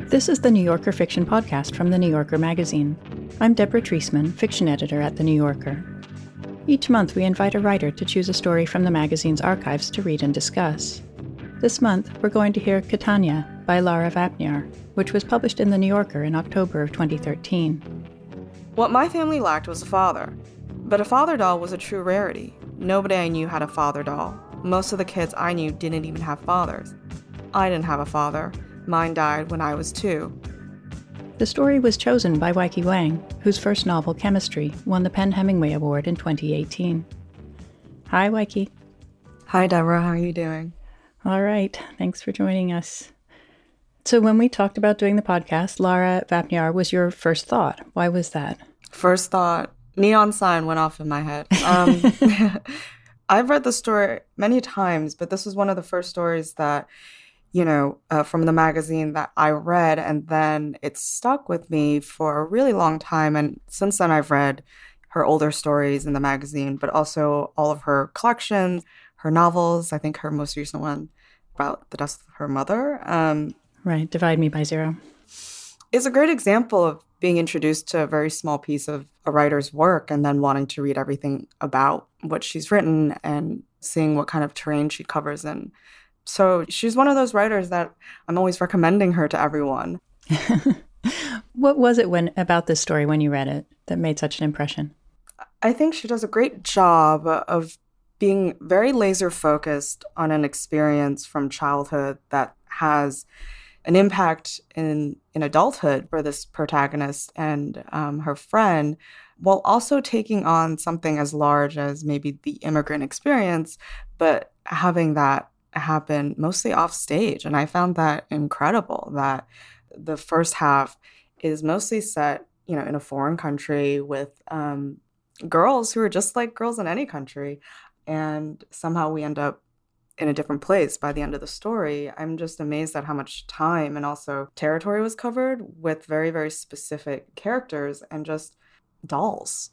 This is the New Yorker Fiction Podcast from The New Yorker magazine. I'm Deborah Treisman, fiction editor at The New Yorker. Each month we invite a writer to choose a story from the magazine's archives to read and discuss. This month we're going to hear Catania by Lara Vapnyar, which was published in The New Yorker in October of 2013. What my family lacked was a father. But a father doll was a true rarity. Nobody I knew had a father doll. Most of the kids I knew didn't even have fathers. I didn't have a father. Mine died when I was 2. The story was chosen by Weike Wang, whose first novel, Chemistry, won the PEN/Hemingway Award in 2018. Hi, Weike. Hi, Deborah. How are you doing? All right. Thanks for joining us. So when we talked about doing the podcast, Lara Vapnyar was your first thought. Why was that? First thought, neon sign went off in my head. I've read the story many times, but this was one of the first stories that, from the magazine that I read, and then it stuck with me for a really long time. And since then, I've read her older stories in the magazine, but also all of her collections, her novels. I think her most recent one about the death of her mother. Right, Divide Me by Zero. It's a great example of being introduced to a very small piece of a writer's work and then wanting to read everything about what she's written and seeing what kind of terrain she covers. And so she's one of those writers that I'm always recommending her to everyone. What was it about this story when you read it that made such an impression? I think she does a great job of being very laser focused on an experience from childhood that has an impact in adulthood for this protagonist and her friend, while also taking on something as large as maybe the immigrant experience, but having that happen mostly off stage. And I found that incredible, that the first half is mostly set, in a foreign country with girls who are just like girls in any country. And somehow we end up in a different place by the end of the story. I'm just amazed at how much time and also territory was covered with very, very specific characters and just dolls.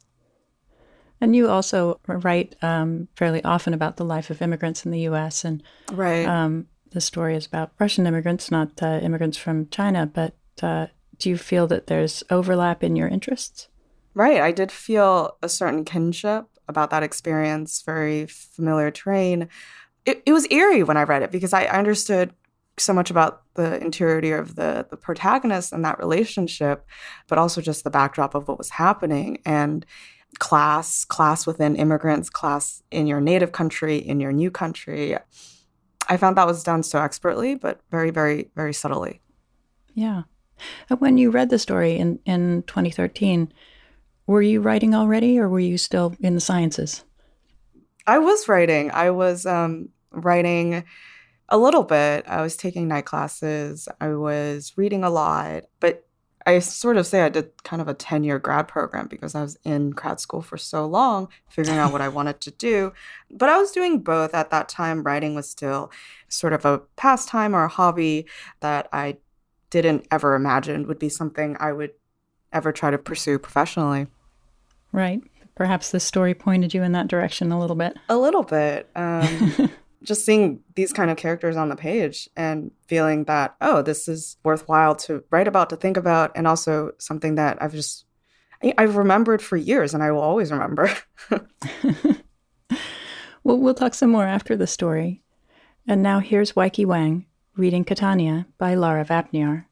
And you also write fairly often about the life of immigrants in the U.S. And right. The story is about Russian immigrants, not immigrants from China. But do you feel that there's overlap in your interests? Right. I did feel a certain kinship about that experience, very familiar terrain. It was eerie when I read it because I understood so much about the interiority of the protagonist and that relationship, but also just the backdrop of what was happening and class within immigrants, class in your native country, in your new country. I found that was done so expertly, but very, very, very subtly. Yeah. When you read the story in 2013, were you writing already or were you still in the sciences? I was writing. I was writing a little bit. I was taking night classes. I was reading a lot. But I sort of say I did kind of a 10-year grad program because I was in grad school for so long, figuring out what I wanted to do. But I was doing both at that time. Writing was still sort of a pastime or a hobby that I didn't ever imagine would be something I would ever try to pursue professionally. Right. Perhaps this story pointed you in that direction a little bit. A little bit. Just seeing these kind of characters on the page and feeling that, oh, this is worthwhile to write about, to think about, and also something that I've remembered for years and I will always remember. Well, we'll talk some more after the story. And now here's Weike Wang reading Catania by Lara Vapnyar.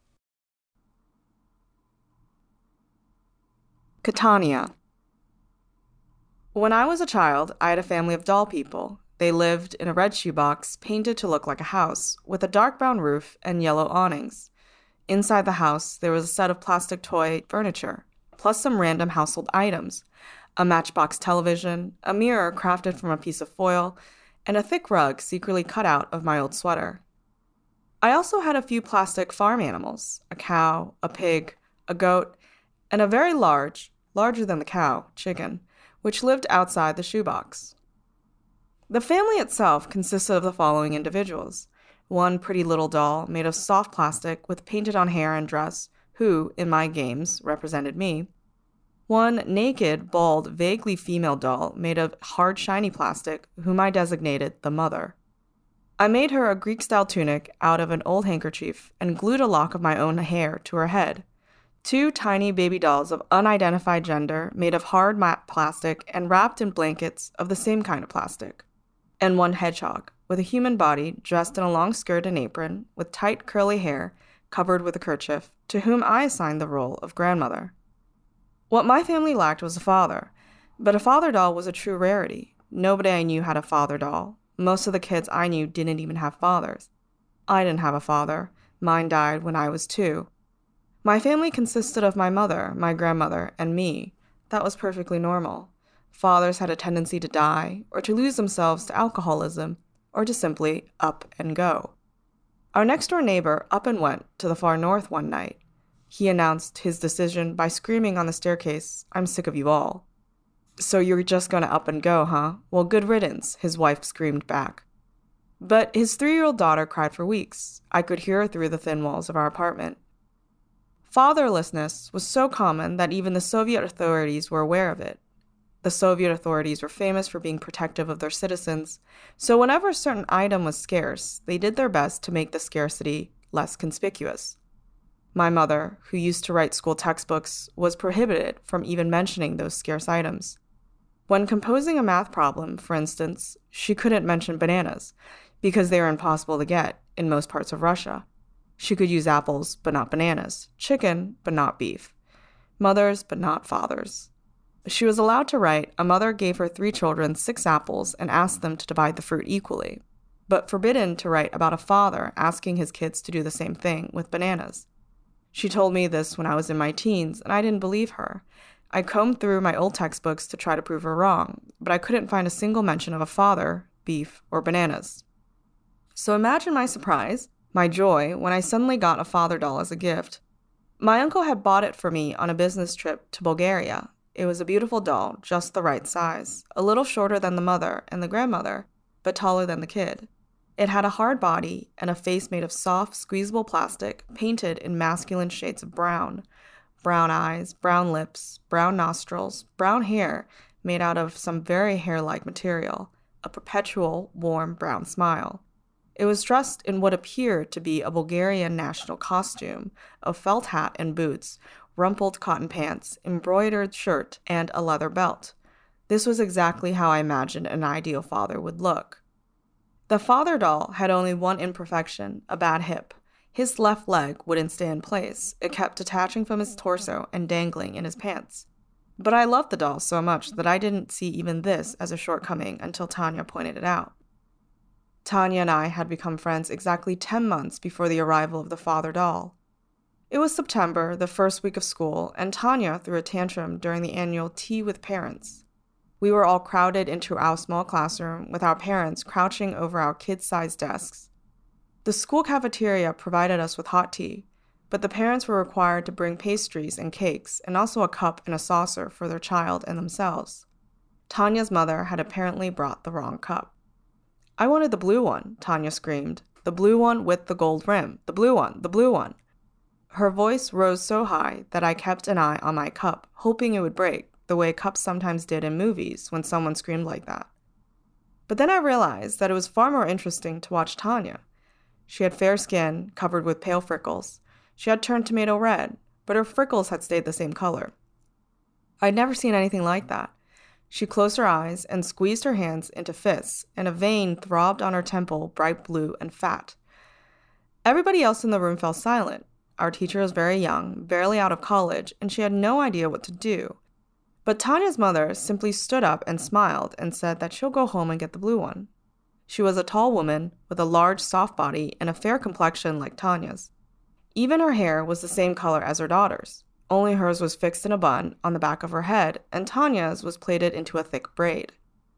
Catania. When I was a child, I had a family of doll people. They lived in a red shoebox painted to look like a house, with a dark brown roof and yellow awnings. Inside the house, there was a set of plastic toy furniture, plus some random household items, a matchbox television, a mirror crafted from a piece of foil, and a thick rug secretly cut out of my old sweater. I also had a few plastic farm animals, a cow, a pig, a goat, and a very larger than the cow, chicken, which lived outside the shoebox. The family itself consisted of the following individuals. One pretty little doll made of soft plastic with painted-on hair and dress, who, in my games, represented me. One naked, bald, vaguely female doll made of hard, shiny plastic, whom I designated the mother. I made her a Greek-style tunic out of an old handkerchief and glued a lock of my own hair to her head. 2 tiny baby dolls of unidentified gender made of hard matte plastic and wrapped in blankets of the same kind of plastic. And 1 hedgehog, with a human body dressed in a long skirt and apron, with tight curly hair covered with a kerchief, to whom I assigned the role of grandmother. What my family lacked was a father, but a father doll was a true rarity. Nobody I knew had a father doll. Most of the kids I knew didn't even have fathers. I didn't have a father. Mine died when I was 2. My family consisted of my mother, my grandmother, and me. That was perfectly normal. Fathers had a tendency to die, or to lose themselves to alcoholism, or to simply up and go. Our next-door neighbor up and went to the far north one night. He announced his decision by screaming on the staircase, "I'm sick of you all." "So you're just gonna up and go, huh? Well, good riddance," his wife screamed back. But his 3-year-old daughter cried for weeks. I could hear her through the thin walls of our apartment. Fatherlessness was so common that even the Soviet authorities were aware of it. The Soviet authorities were famous for being protective of their citizens, so whenever a certain item was scarce, they did their best to make the scarcity less conspicuous. My mother, who used to write school textbooks, was prohibited from even mentioning those scarce items. When composing a math problem, for instance, she couldn't mention bananas, because they were impossible to get in most parts of Russia. She could use apples, but not bananas, chicken, but not beef, mothers, but not fathers. She was allowed to write, a mother gave her 3 children 6 apples and asked them to divide the fruit equally, but forbidden to write about a father asking his kids to do the same thing with bananas. She told me this when I was in my teens, and I didn't believe her. I combed through my old textbooks to try to prove her wrong, but I couldn't find a single mention of a father, beef, or bananas. So imagine my surprise, my joy, when I suddenly got a father doll as a gift. My uncle had bought it for me on a business trip to Bulgaria. It was a beautiful doll, just the right size, a little shorter than the mother and the grandmother, but taller than the kid. It had a hard body and a face made of soft, squeezable plastic painted in masculine shades of brown. Brown eyes, brown lips, brown nostrils, brown hair made out of some very hair-like material, a perpetual, warm brown smile. It was dressed in what appeared to be a Bulgarian national costume, a felt hat and boots, rumpled cotton pants, embroidered shirt, and a leather belt. This was exactly how I imagined an ideal father would look. The father doll had only one imperfection, a bad hip. His left leg wouldn't stay in place. It kept detaching from his torso and dangling in his pants. But I loved the doll so much that I didn't see even this as a shortcoming until Tanya pointed it out. Tanya and I had become friends exactly 10 months before the arrival of the father doll. It was September, the first week of school, and Tanya threw a tantrum during the annual Tea with Parents. We were all crowded into our small classroom, with our parents crouching over our kid-sized desks. The school cafeteria provided us with hot tea, but the parents were required to bring pastries and cakes, and also a cup and a saucer for their child and themselves. Tanya's mother had apparently brought the wrong cup. "I wanted the blue one," Tanya screamed. "The blue one with the gold rim. The blue one, the blue one." Her voice rose so high that I kept an eye on my cup, hoping it would break, the way cups sometimes did in movies when someone screamed like that. But then I realized that it was far more interesting to watch Tanya. She had fair skin, covered with pale freckles. She had turned tomato red, but her freckles had stayed the same color. I'd never seen anything like that. She closed her eyes and squeezed her hands into fists, and a vein throbbed on her temple, bright blue and fat. Everybody else in the room fell silent. Our teacher was very young, barely out of college, and she had no idea what to do. But Tanya's mother simply stood up and smiled and said that she'll go home and get the blue one. She was a tall woman with a large, soft body and a fair complexion like Tanya's. Even her hair was the same color as her daughter's, only hers was fixed in a bun on the back of her head, and Tanya's was plaited into a thick braid.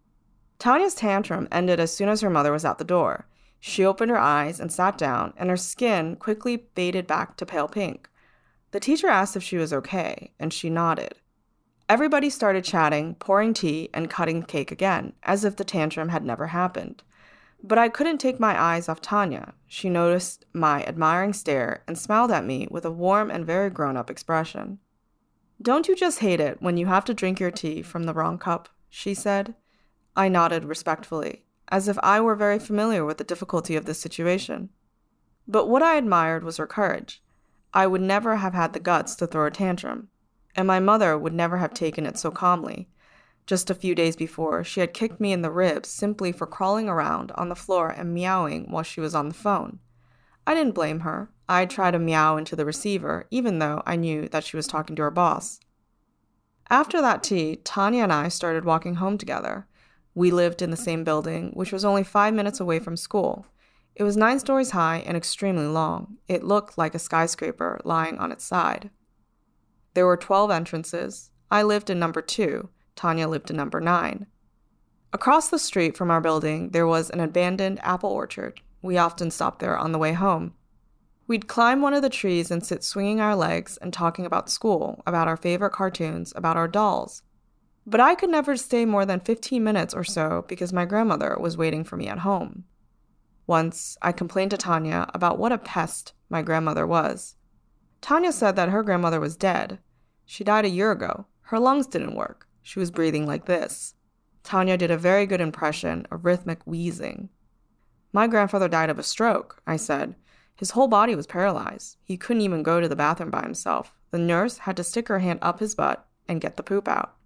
Tanya's tantrum ended as soon as her mother was out the door. She opened her eyes and sat down, and her skin quickly faded back to pale pink. The teacher asked if she was okay, and she nodded. Everybody started chatting, pouring tea, and cutting cake again, as if the tantrum had never happened. But I couldn't take my eyes off Tanya. She noticed my admiring stare and smiled at me with a warm and very grown-up expression. "Don't you just hate it when you have to drink your tea from the wrong cup?" she said. I nodded respectfully. as if I were very familiar with the difficulty of this situation. But what I admired was her courage. I would never have had the guts to throw a tantrum, and my mother would never have taken it so calmly. Just a few days before, she had kicked me in the ribs simply for crawling around on the floor and meowing while she was on the phone. I didn't blame her. I tried to meow into the receiver, even though I knew that she was talking to her boss. After that tea, Tanya and I started walking home together. We lived in the same building, which was only 5 minutes away from school. It was 9 stories high and extremely long. It looked like a skyscraper lying on its side. There were 12 entrances. I lived in number 2. Tanya lived in number 9. Across the street from our building, there was an abandoned apple orchard. We often stopped there on the way home. We'd climb one of the trees and sit swinging our legs and talking about school, about our favorite cartoons, about our dolls. But I could never stay more than 15 minutes or so because my grandmother was waiting for me at home. Once, I complained to Tanya about what a pest my grandmother was. Tanya said that her grandmother was dead. She died a year ago. Her lungs didn't work. She was breathing like this. Tanya did a very good impression of rhythmic wheezing. My grandfather died of a stroke, I said. His whole body was paralyzed. He couldn't even go to the bathroom by himself. The nurse had to stick her hand up his butt and get the poop out.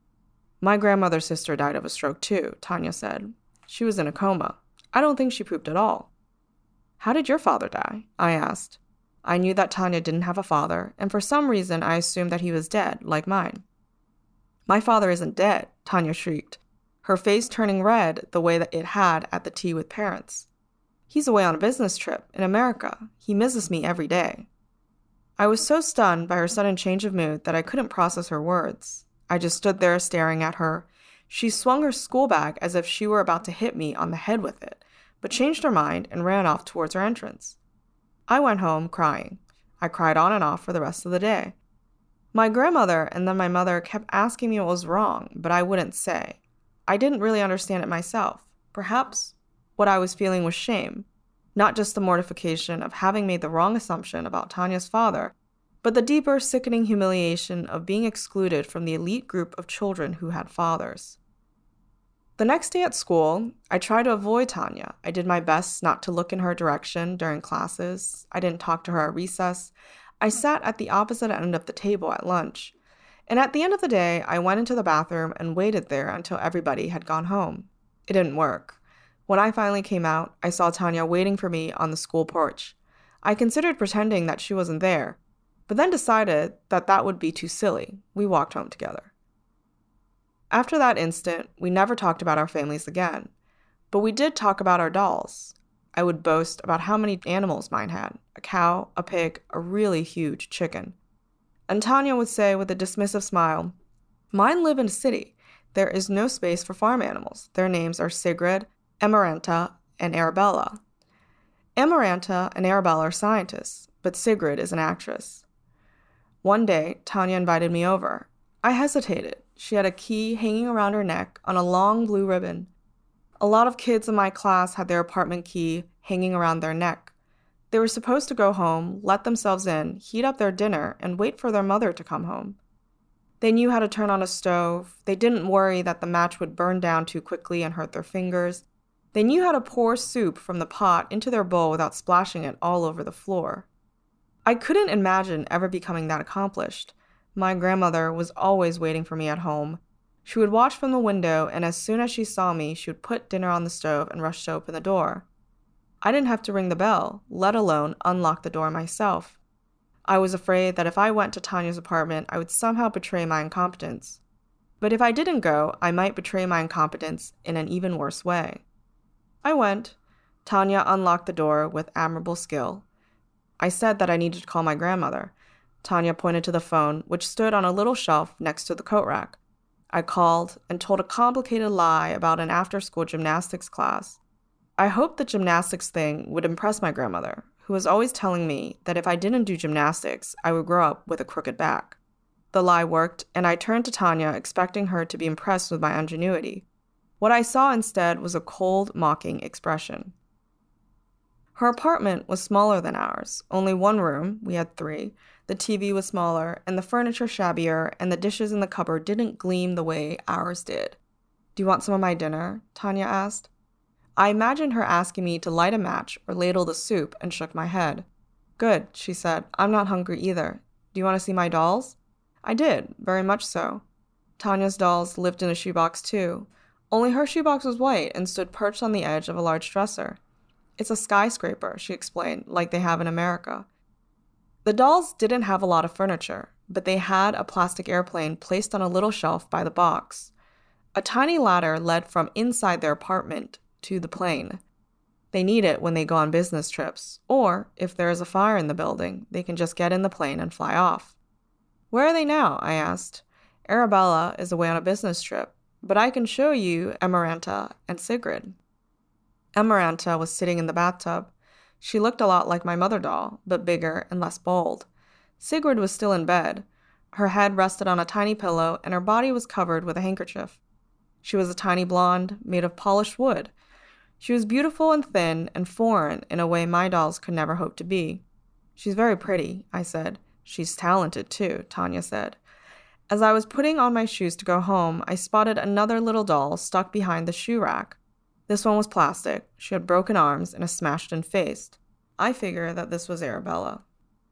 My grandmother's sister died of a stroke too, Tanya said. She was in a coma. I don't think she pooped at all. How did your father die? I asked. I knew that Tanya didn't have a father, and for some reason I assumed that he was dead, like mine. My father isn't dead, Tanya shrieked, her face turning red the way that it had at the tea with parents. He's away on a business trip in America. He misses me every day. I was so stunned by her sudden change of mood that I couldn't process her words. I just stood there staring at her. She swung her school bag as if she were about to hit me on the head with it, but changed her mind and ran off towards her entrance. I went home crying. I cried on and off for the rest of the day. My grandmother and then my mother kept asking me what was wrong, but I wouldn't say. I didn't really understand it myself. Perhaps what I was feeling was shame, not just the mortification of having made the wrong assumption about Tanya's father, but the deeper, sickening humiliation of being excluded from the elite group of children who had fathers. The next day at school, I tried to avoid Tanya. I did my best not to look in her direction during classes. I didn't talk to her at recess. I sat at the opposite end of the table at lunch. And at the end of the day, I went into the bathroom and waited there until everybody had gone home. It didn't work. When I finally came out, I saw Tanya waiting for me on the school porch. I considered pretending that she wasn't there, but then decided that that would be too silly. We walked home together. After that instant, we never talked about our families again, but we did talk about our dolls. I would boast about how many animals mine had: a cow, a pig, a really huge chicken. And Tanya would say with a dismissive smile, "Mine live in a city. There is no space for farm animals. Their names are Sigrid, Amaranta, and Arabella." Amaranta and Arabella are scientists, but Sigrid is an actress. One day, Tanya invited me over. I hesitated. She had a key hanging around her neck on a long blue ribbon. A lot of kids in my class had their apartment key hanging around their neck. They were supposed to go home, let themselves in, heat up their dinner, and wait for their mother to come home. They knew how to turn on a stove. They didn't worry that the match would burn down too quickly and hurt their fingers. They knew how to pour soup from the pot into their bowl without splashing it all over the floor. I couldn't imagine ever becoming that accomplished. My grandmother was always waiting for me at home. She would watch from the window, and as soon as she saw me, she would put dinner on the stove and rush to open the door. I didn't have to ring the bell, let alone unlock the door myself. I was afraid that if I went to Tanya's apartment, I would somehow betray my incompetence. But if I didn't go, I might betray my incompetence in an even worse way. I went. Tanya unlocked the door with admirable skill. I said that I needed to call my grandmother. Tanya pointed to the phone, which stood on a little shelf next to the coat rack. I called and told a complicated lie about an after-school gymnastics class. I hoped the gymnastics thing would impress my grandmother, who was always telling me that if I didn't do gymnastics, I would grow up with a crooked back. The lie worked, and I turned to Tanya expecting her to be impressed with my ingenuity. What I saw instead was a cold, mocking expression. Her apartment was smaller than ours. Only one room, we had 3. The TV was smaller, and the furniture shabbier, and the dishes in the cupboard didn't gleam the way ours did. "Do you want some of my dinner?" Tanya asked. I imagined her asking me to light a match or ladle the soup and shook my head. Good, she said. I'm not hungry either. Do you want to see my dolls? I did, very much so. Tanya's dolls lived in a shoebox too. Only her shoebox was white and stood perched on the edge of a large dresser. It's a skyscraper, she explained, like they have in America. The dolls didn't have a lot of furniture, but they had a plastic airplane placed on a little shelf by the box. A tiny ladder led from inside their apartment to the plane. They need it when they go on business trips, or if there is a fire in the building, they can just get in the plane and fly off. Where are they now? I asked. Arabella is away on a business trip, but I can show you Amaranta and Sigrid. Amaranta was sitting in the bathtub. She looked a lot like my mother doll, but bigger and less bold. Sigrid was still in bed. Her head rested on a tiny pillow, and her body was covered with a handkerchief. She was a tiny blonde, made of polished wood. She was beautiful and thin and foreign in a way my dolls could never hope to be. She's very pretty, I said. She's talented, too, Tanya said. As I was putting on my shoes to go home, I spotted another little doll stuck behind the shoe rack. This one was plastic. She had broken arms and a smashed-in face. I figured that this was Arabella.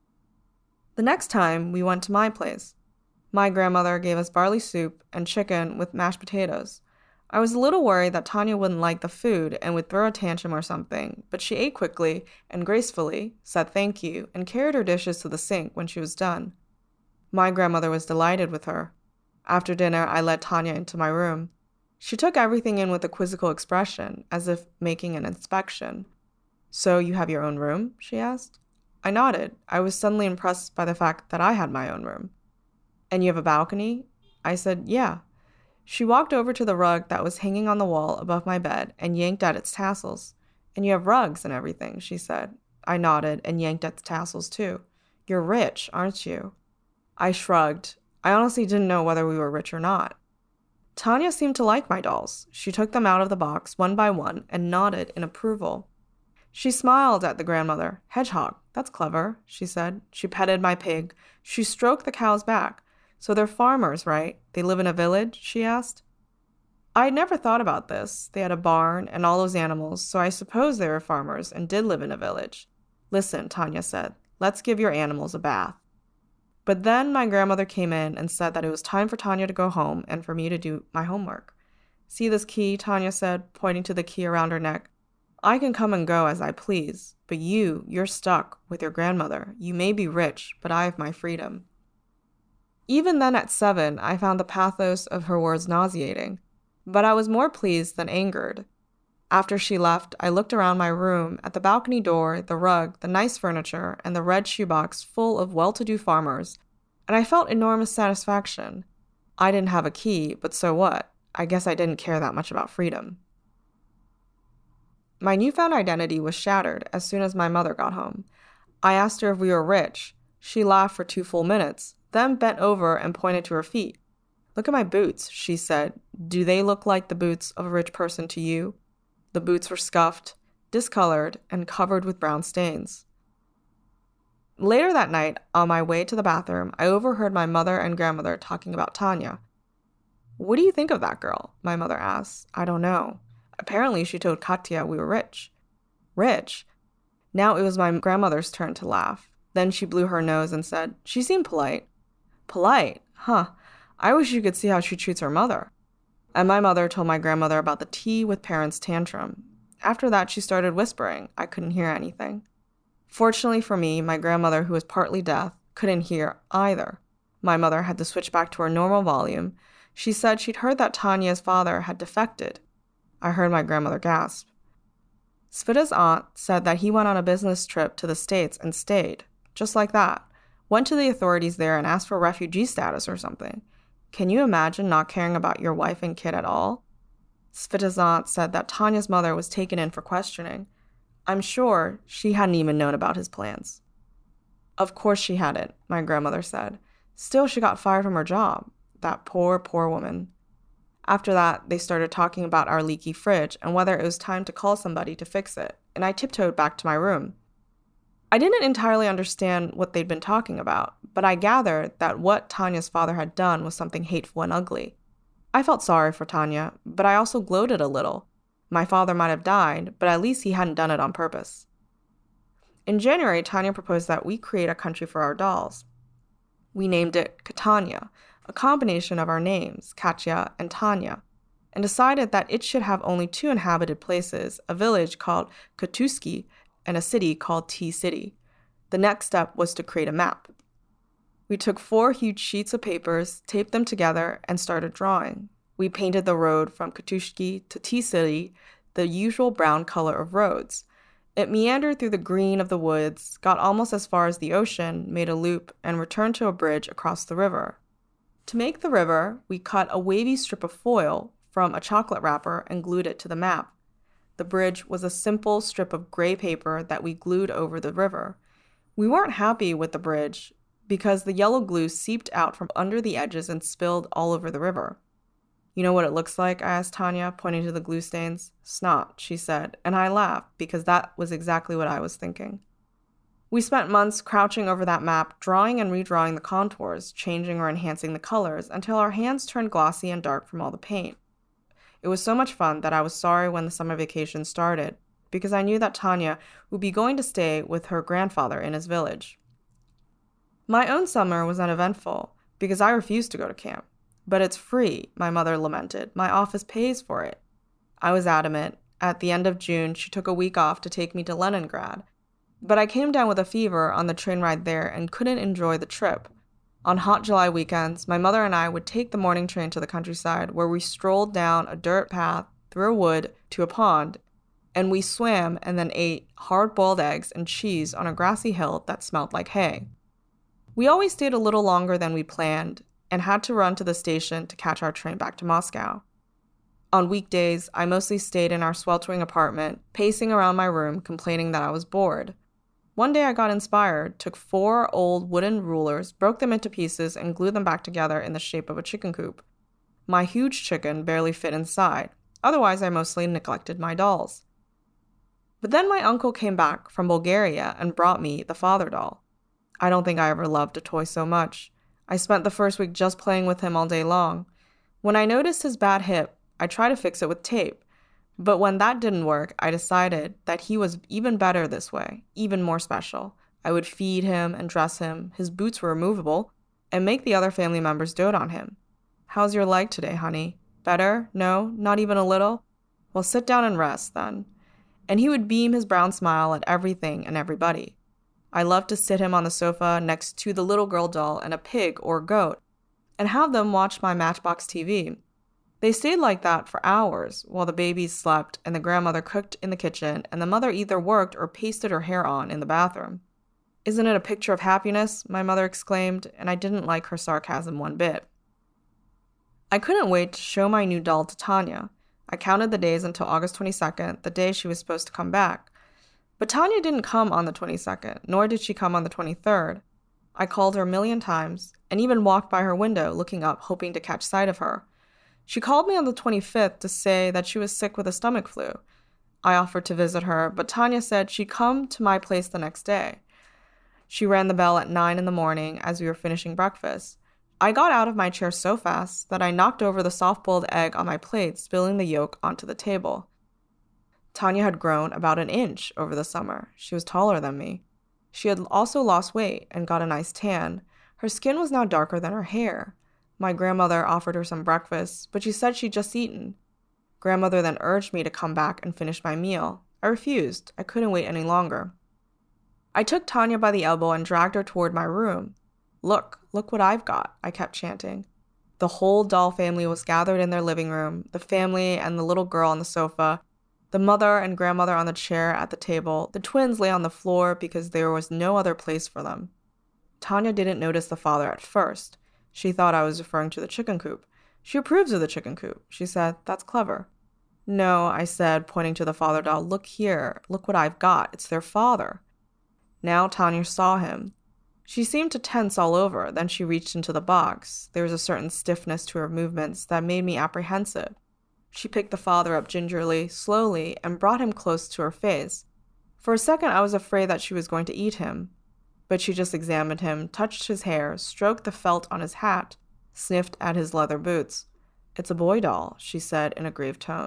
The next time, we went to my place. My grandmother gave us barley soup and chicken with mashed potatoes. I was a little worried that Tanya wouldn't like the food and would throw a tantrum or something, but she ate quickly and gracefully, said thank you, and carried her dishes to the sink when she was done. My grandmother was delighted with her. After dinner, I led Tanya into my room. She took everything in with a quizzical expression, as if making an inspection. So you have your own room? She asked. I nodded. I was suddenly impressed by the fact that I had my own room. And you have a balcony? I said, yeah. She walked over to the rug that was hanging on the wall above my bed and yanked at its tassels. And you have rugs and everything, she said. I nodded and yanked at the tassels too. You're rich, aren't you? I shrugged. I honestly didn't know whether we were rich or not. Tanya seemed to like my dolls. She took them out of the box one by one and nodded in approval. She smiled at the grandmother. Hedgehog, that's clever, she said. She petted my pig. She stroked the cow's back. So they're farmers, right? They live in a village? She asked. I had never thought about this. They had a barn and all those animals, so I suppose they were farmers and did live in a village. Listen, Tanya said, let's give your animals a bath. But then my grandmother came in and said that it was time for Tanya to go home and for me to do my homework. See this key, Tanya said, pointing to the key around her neck. I can come and go as I please, but you're stuck with your grandmother. You may be rich, but I have my freedom. Even then at 7, I found the pathos of her words nauseating, but I was more pleased than angered. After she left, I looked around my room at the balcony door, the rug, the nice furniture, and the red shoebox full of well-to-do farmers, and I felt enormous satisfaction. I didn't have a key, but so what? I guess I didn't care that much about freedom. My newfound identity was shattered as soon as my mother got home. I asked her if we were rich. She laughed for 2 full minutes, then bent over and pointed to her feet. Look at my boots, she said. Do they look like the boots of a rich person to you? The boots were scuffed, discolored, and covered with brown stains. Later that night, on my way to the bathroom, I overheard my mother and grandmother talking about Tanya. What do you think of that girl? My mother asked. I don't know. Apparently she told Katya we were rich. Rich? Now it was my grandmother's turn to laugh. Then she blew her nose and said, she seemed polite. Polite? Huh. I wish you could see how she treats her mother. And my mother told my grandmother about the tea with parents tantrum. After that, she started whispering. I couldn't hear anything. Fortunately for me, my grandmother, who was partly deaf, couldn't hear either. My mother had to switch back to her normal volume. She said she'd heard that Tanya's father had defected. I heard my grandmother gasp. Svita's aunt said that he went on a business trip to the States and stayed, just like that. Went to the authorities there and asked for refugee status or something. Can you imagine not caring about your wife and kid at all? Svita's aunt said that Tanya's mother was taken in for questioning. I'm sure she hadn't even known about his plans. Of course she hadn't, my grandmother said. Still, she got fired from her job. That poor, poor woman. After that, they started talking about our leaky fridge and whether it was time to call somebody to fix it, and I tiptoed back to my room. I didn't entirely understand what they'd been talking about, but I gathered that what Tanya's father had done was something hateful and ugly. I felt sorry for Tanya, but I also gloated a little. My father might have died, but at least he hadn't done it on purpose. In January, Tanya proposed that we create a country for our dolls. We named it Catania, a combination of our names, Katya and Tanya, and decided that it should have only 2 inhabited places, a village called Katuski and a city called T-City. The next step was to create a map. We took 4 huge sheets of papers, taped them together, and started drawing. We painted the road from Katuski to T-City, the usual brown color of roads. It meandered through the green of the woods, got almost as far as the ocean, made a loop, and returned to a bridge across the river. To make the river, we cut a wavy strip of foil from a chocolate wrapper and glued it to the map. The bridge was a simple strip of gray paper that we glued over the river. We weren't happy with the bridge because the yellow glue seeped out from under the edges and spilled all over the river. You know what it looks like? I asked Tanya, pointing to the glue stains. Snot, she said, and I laughed because that was exactly what I was thinking. We spent months crouching over that map, drawing and redrawing the contours, changing or enhancing the colors until our hands turned glossy and dark from all the paint. It was so much fun that I was sorry when the summer vacation started because I knew that Tanya would be going to stay with her grandfather in his village. My own summer was uneventful because I refused to go to camp. But it's free, my mother lamented. My office pays for it. I was adamant. At the end of June, she took a week off to take me to Leningrad. But I came down with a fever on the train ride there and couldn't enjoy the trip. On hot July weekends, my mother and I would take the morning train to the countryside where we strolled down a dirt path through a wood to a pond, and we swam and then ate hard-boiled eggs and cheese on a grassy hill that smelled like hay. We always stayed a little longer than we planned, and had to run to the station to catch our train back to Moscow. On weekdays, I mostly stayed in our sweltering apartment, pacing around my room, complaining that I was bored. One day I got inspired, took 4 old wooden rulers, broke them into pieces, and glued them back together in the shape of a chicken coop. My huge chicken barely fit inside. Otherwise, I mostly neglected my dolls. But then my uncle came back from Bulgaria and brought me the father doll. I don't think I ever loved a toy so much. I spent the first week just playing with him all day long. When I noticed his bad hip, I tried to fix it with tape. But when that didn't work, I decided that he was even better this way, even more special. I would feed him and dress him, his boots were removable, and make the other family members dote on him. How's your leg today, honey? Better? No? Not even a little? Well, sit down and rest, then. And he would beam his brown smile at everything and everybody. I loved to sit him on the sofa next to the little girl doll and a pig or goat, and have them watch my Matchbox TV. They stayed like that for hours while the babies slept and the grandmother cooked in the kitchen and the mother either worked or pasted her hair on in the bathroom. Isn't it a picture of happiness? My mother exclaimed, and I didn't like her sarcasm one bit. I couldn't wait to show my new doll to Tanya. I counted the days until August 22nd, the day she was supposed to come back. But Tanya didn't come on the 22nd, nor did she come on the 23rd. I called her a million times, and even walked by her window looking up, hoping to catch sight of her. She called me on the 25th to say that she was sick with a stomach flu. I offered to visit her, but Tanya said she'd come to my place the next day. She rang the bell at 9 in the morning as we were finishing breakfast. I got out of my chair so fast that I knocked over the soft-boiled egg on my plate, spilling the yolk onto the table. Tanya had grown about an inch over the summer. She was taller than me. She had also lost weight and got a nice tan. Her skin was now darker than her hair. My grandmother offered her some breakfast, but she said she'd just eaten. Grandmother then urged me to come back and finish my meal. I refused. I couldn't wait any longer. I took Tanya by the elbow and dragged her toward my room. Look what I've got, I kept chanting. The whole doll family was gathered in their living room, the family and the little girl on the sofa, the mother and grandmother on the chair at the table. The twins lay on the floor because there was no other place for them. Tanya didn't notice the father at first. She thought I was referring to the chicken coop. She approves of the chicken coop. She said, "That's clever." "No," I said, pointing to the father doll. "Look here. Look what I've got. It's their father." Now Tanya saw him. She seemed to tense all over. Then she reached into the box. There was a certain stiffness to her movements that made me apprehensive. She picked the father up gingerly, slowly, and brought him close to her face. For a second, I was afraid that she was going to eat him. But she just examined him, touched his hair, stroked the felt on his hat, sniffed at his leather boots. "It's a boy doll," she said in a grave tone.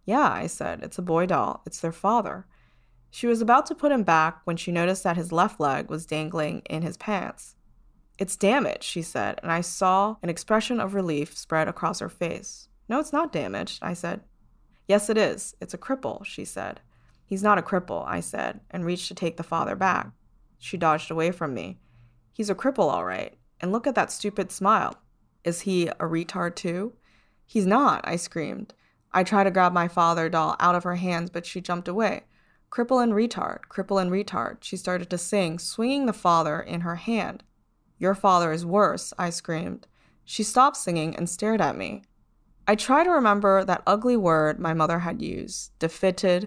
Yeah, I said, it's a boy doll. It's their father. She was about to put him back when she noticed that his left leg was dangling in his pants. It's damaged, she said, and I saw an expression of relief spread across her face. No, it's not damaged, I said. Yes, it is. It's a cripple, she said. He's not a cripple, I said, and reached to take the father back. She dodged away from me. He's a cripple, all right. And look at that stupid smile. Is he a retard too? He's not, I screamed. I tried to grab my father doll out of her hands, but she jumped away. Cripple and retard, cripple and retard, she started to sing, swinging the father in her hand. Your father is worse, I screamed. She stopped singing and stared at me. I tried to remember that ugly word my mother had used, defeated,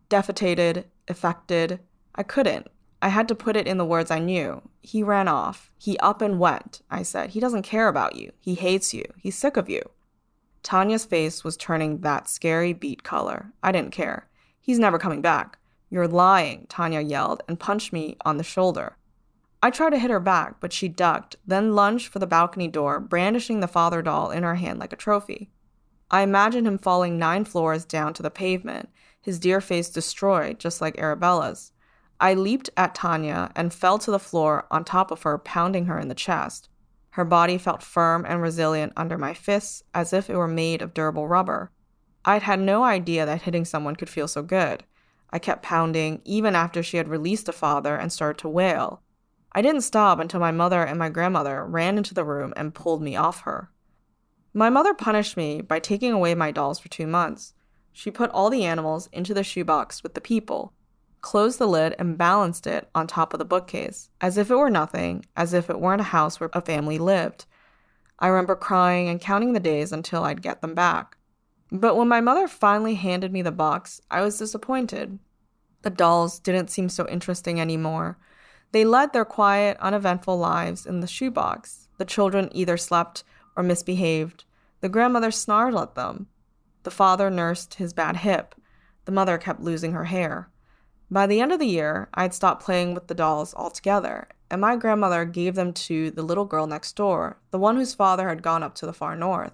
affected. I couldn't. I had to put it in the words I knew. He ran off. He up and went, I said. He doesn't care about you. He hates you. He's sick of you. Tanya's face was turning that scary beet color. I didn't care. He's never coming back. You're lying, Tanya yelled and punched me on the shoulder. I tried to hit her back, but she ducked, then lunged for the balcony door, brandishing the father doll in her hand like a trophy. I imagined him falling 9 floors down to the pavement, his dear face destroyed, just like Arabella's. I leaped at Tanya and fell to the floor on top of her, pounding her in the chest. Her body felt firm and resilient under my fists, as if it were made of durable rubber. I'd had no idea that hitting someone could feel so good. I kept pounding, even after she had released the father and started to wail. I didn't stop until my mother and my grandmother ran into the room and pulled me off her. My mother punished me by taking away my dolls for 2 months. She put all the animals into the shoebox with the people, closed the lid, and balanced it on top of the bookcase, as if it were nothing, as if it weren't a house where a family lived. I remember crying and counting the days until I'd get them back. But when my mother finally handed me the box, I was disappointed. The dolls didn't seem so interesting anymore. They led their quiet, uneventful lives in the shoebox. The children either slept or misbehaved. The grandmother snarled at them. The father nursed his bad hip. The mother kept losing her hair. By the end of the year, I'd stopped playing with the dolls altogether, and my grandmother gave them to the little girl next door, the one whose father had gone up to the far north.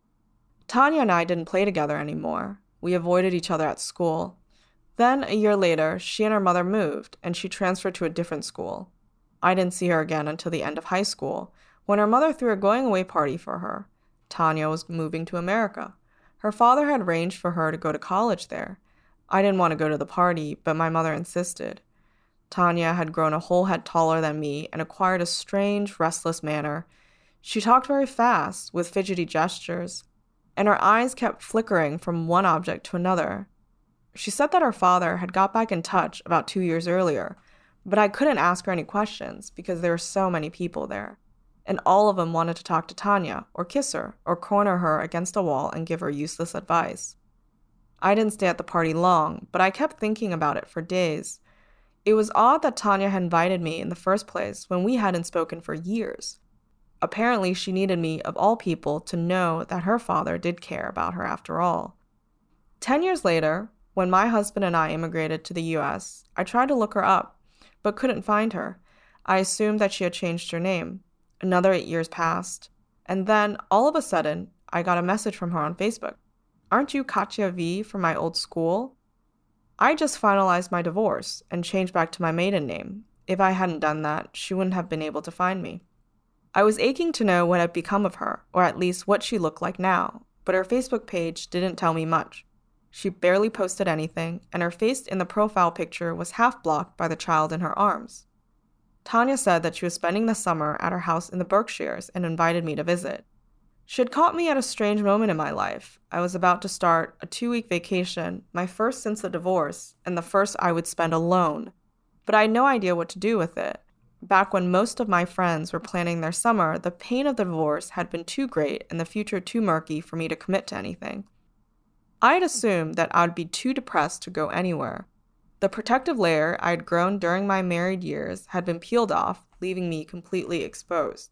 Tanya and I didn't play together anymore. We avoided each other at school. Then, a year later, she and her mother moved, and she transferred to a different school. I didn't see her again until the end of high school, when her mother threw a going-away party for her. Tanya was moving to America. Her father had arranged for her to go to college there. I didn't want to go to the party, but my mother insisted. Tanya had grown a whole head taller than me and acquired a strange, restless manner. She talked very fast, with fidgety gestures, and her eyes kept flickering from one object to another. She said that her father had got back in touch about 2 years earlier, but I couldn't ask her any questions because there were so many people there, and all of them wanted to talk to Tanya, or kiss her, or corner her against a wall and give her useless advice. I didn't stay at the party long, but I kept thinking about it for days. It was odd that Tanya had invited me in the first place when we hadn't spoken for years. Apparently, she needed me, of all people, to know that her father did care about her after all. 10 years later, when my husband and I immigrated to the U.S., I tried to look her up, but couldn't find her. I assumed that she had changed her name. Another 8 years passed, and then, all of a sudden, I got a message from her on Facebook. Aren't you Katya V from my old school? I just finalized my divorce and changed back to my maiden name. If I hadn't done that, she wouldn't have been able to find me. I was aching to know what had become of her, or at least what she looked like now, but her Facebook page didn't tell me much. She barely posted anything, and her face in the profile picture was half blocked by the child in her arms. Tanya said that she was spending the summer at her house in the Berkshires and invited me to visit. She had caught me at a strange moment in my life. I was about to start a 2-week vacation, my first since the divorce, and the first I would spend alone. But I had no idea what to do with it. Back when most of my friends were planning their summer, the pain of the divorce had been too great and the future too murky for me to commit to anything. I had assumed that I would be too depressed to go anywhere. The protective layer I had grown during my married years had been peeled off, leaving me completely exposed.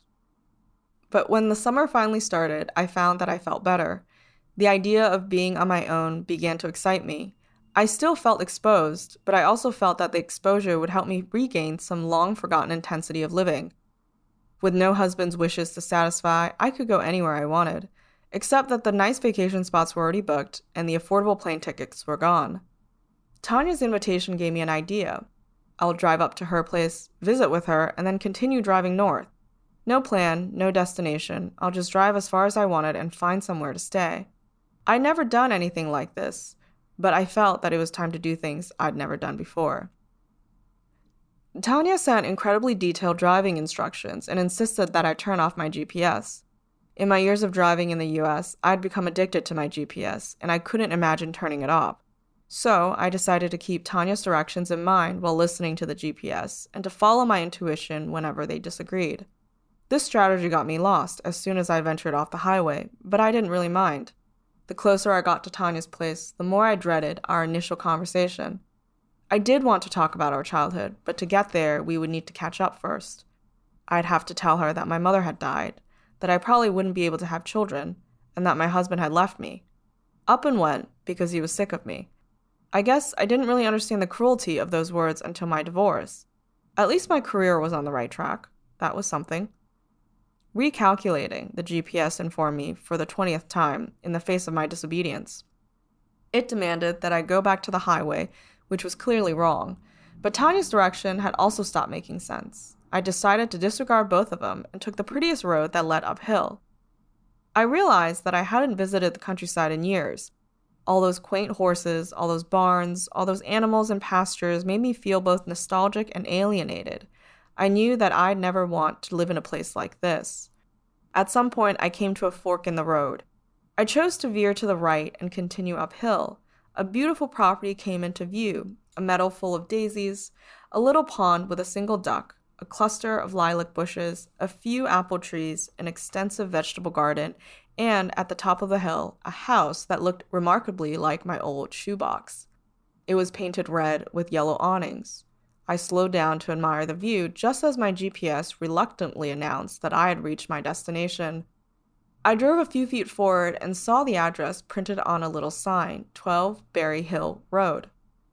But when the summer finally started, I found that I felt better. The idea of being on my own began to excite me. I still felt exposed, but I also felt that the exposure would help me regain some long-forgotten intensity of living. With no husband's wishes to satisfy, I could go anywhere I wanted. except that the nice vacation spots were already booked and the affordable plane tickets were gone. Tanya's invitation gave me an idea. I'll drive up to her place, visit with her, and then continue driving north. No plan, no destination. I'll just drive as far as I wanted and find somewhere to stay. I'd never done anything like this, but I felt that it was time to do things I'd never done before. Tanya sent incredibly detailed driving instructions and insisted that I turn off my GPS. In my years of driving in the US, I'd become addicted to my GPS, and I couldn't imagine turning it off. So I decided to keep Tanya's directions in mind while listening to the GPS, and to follow my intuition whenever they disagreed. This strategy got me lost as soon as I ventured off the highway, but I didn't really mind. The closer I got to Tanya's place, the more I dreaded our initial conversation. I did want to talk about our childhood, but to get there, we would need to catch up first. I'd have to tell her that my mother had died, that I probably wouldn't be able to have children, and that my husband had left me. Up and went, because he was sick of me. I guess I didn't really understand the cruelty of those words until my divorce. At least my career was on the right track. That was something. Recalculating, the GPS informed me for the 20th time in the face of my disobedience. It demanded that I go back to the highway, which was clearly wrong, but Tanya's direction had also stopped making sense. I decided to disregard both of them and took the prettiest road that led uphill. I realized that I hadn't visited the countryside in years. All those quaint horses, all those barns, all those animals and pastures made me feel both nostalgic and alienated. I knew that I'd never want to live in a place like this. At some point, I came to a fork in the road. I chose to veer to the right and continue uphill. A beautiful property came into view, a meadow full of daisies, a little pond with a single duck, a cluster of lilac bushes, a few apple trees, an extensive vegetable garden, and at the top of the hill, a house that looked remarkably like my old shoebox. It was painted red with yellow awnings. I slowed down to admire the view just as my GPS reluctantly announced that I had reached my destination. I drove a few feet forward and saw the address printed on a little sign, 12 Berry Hill Road.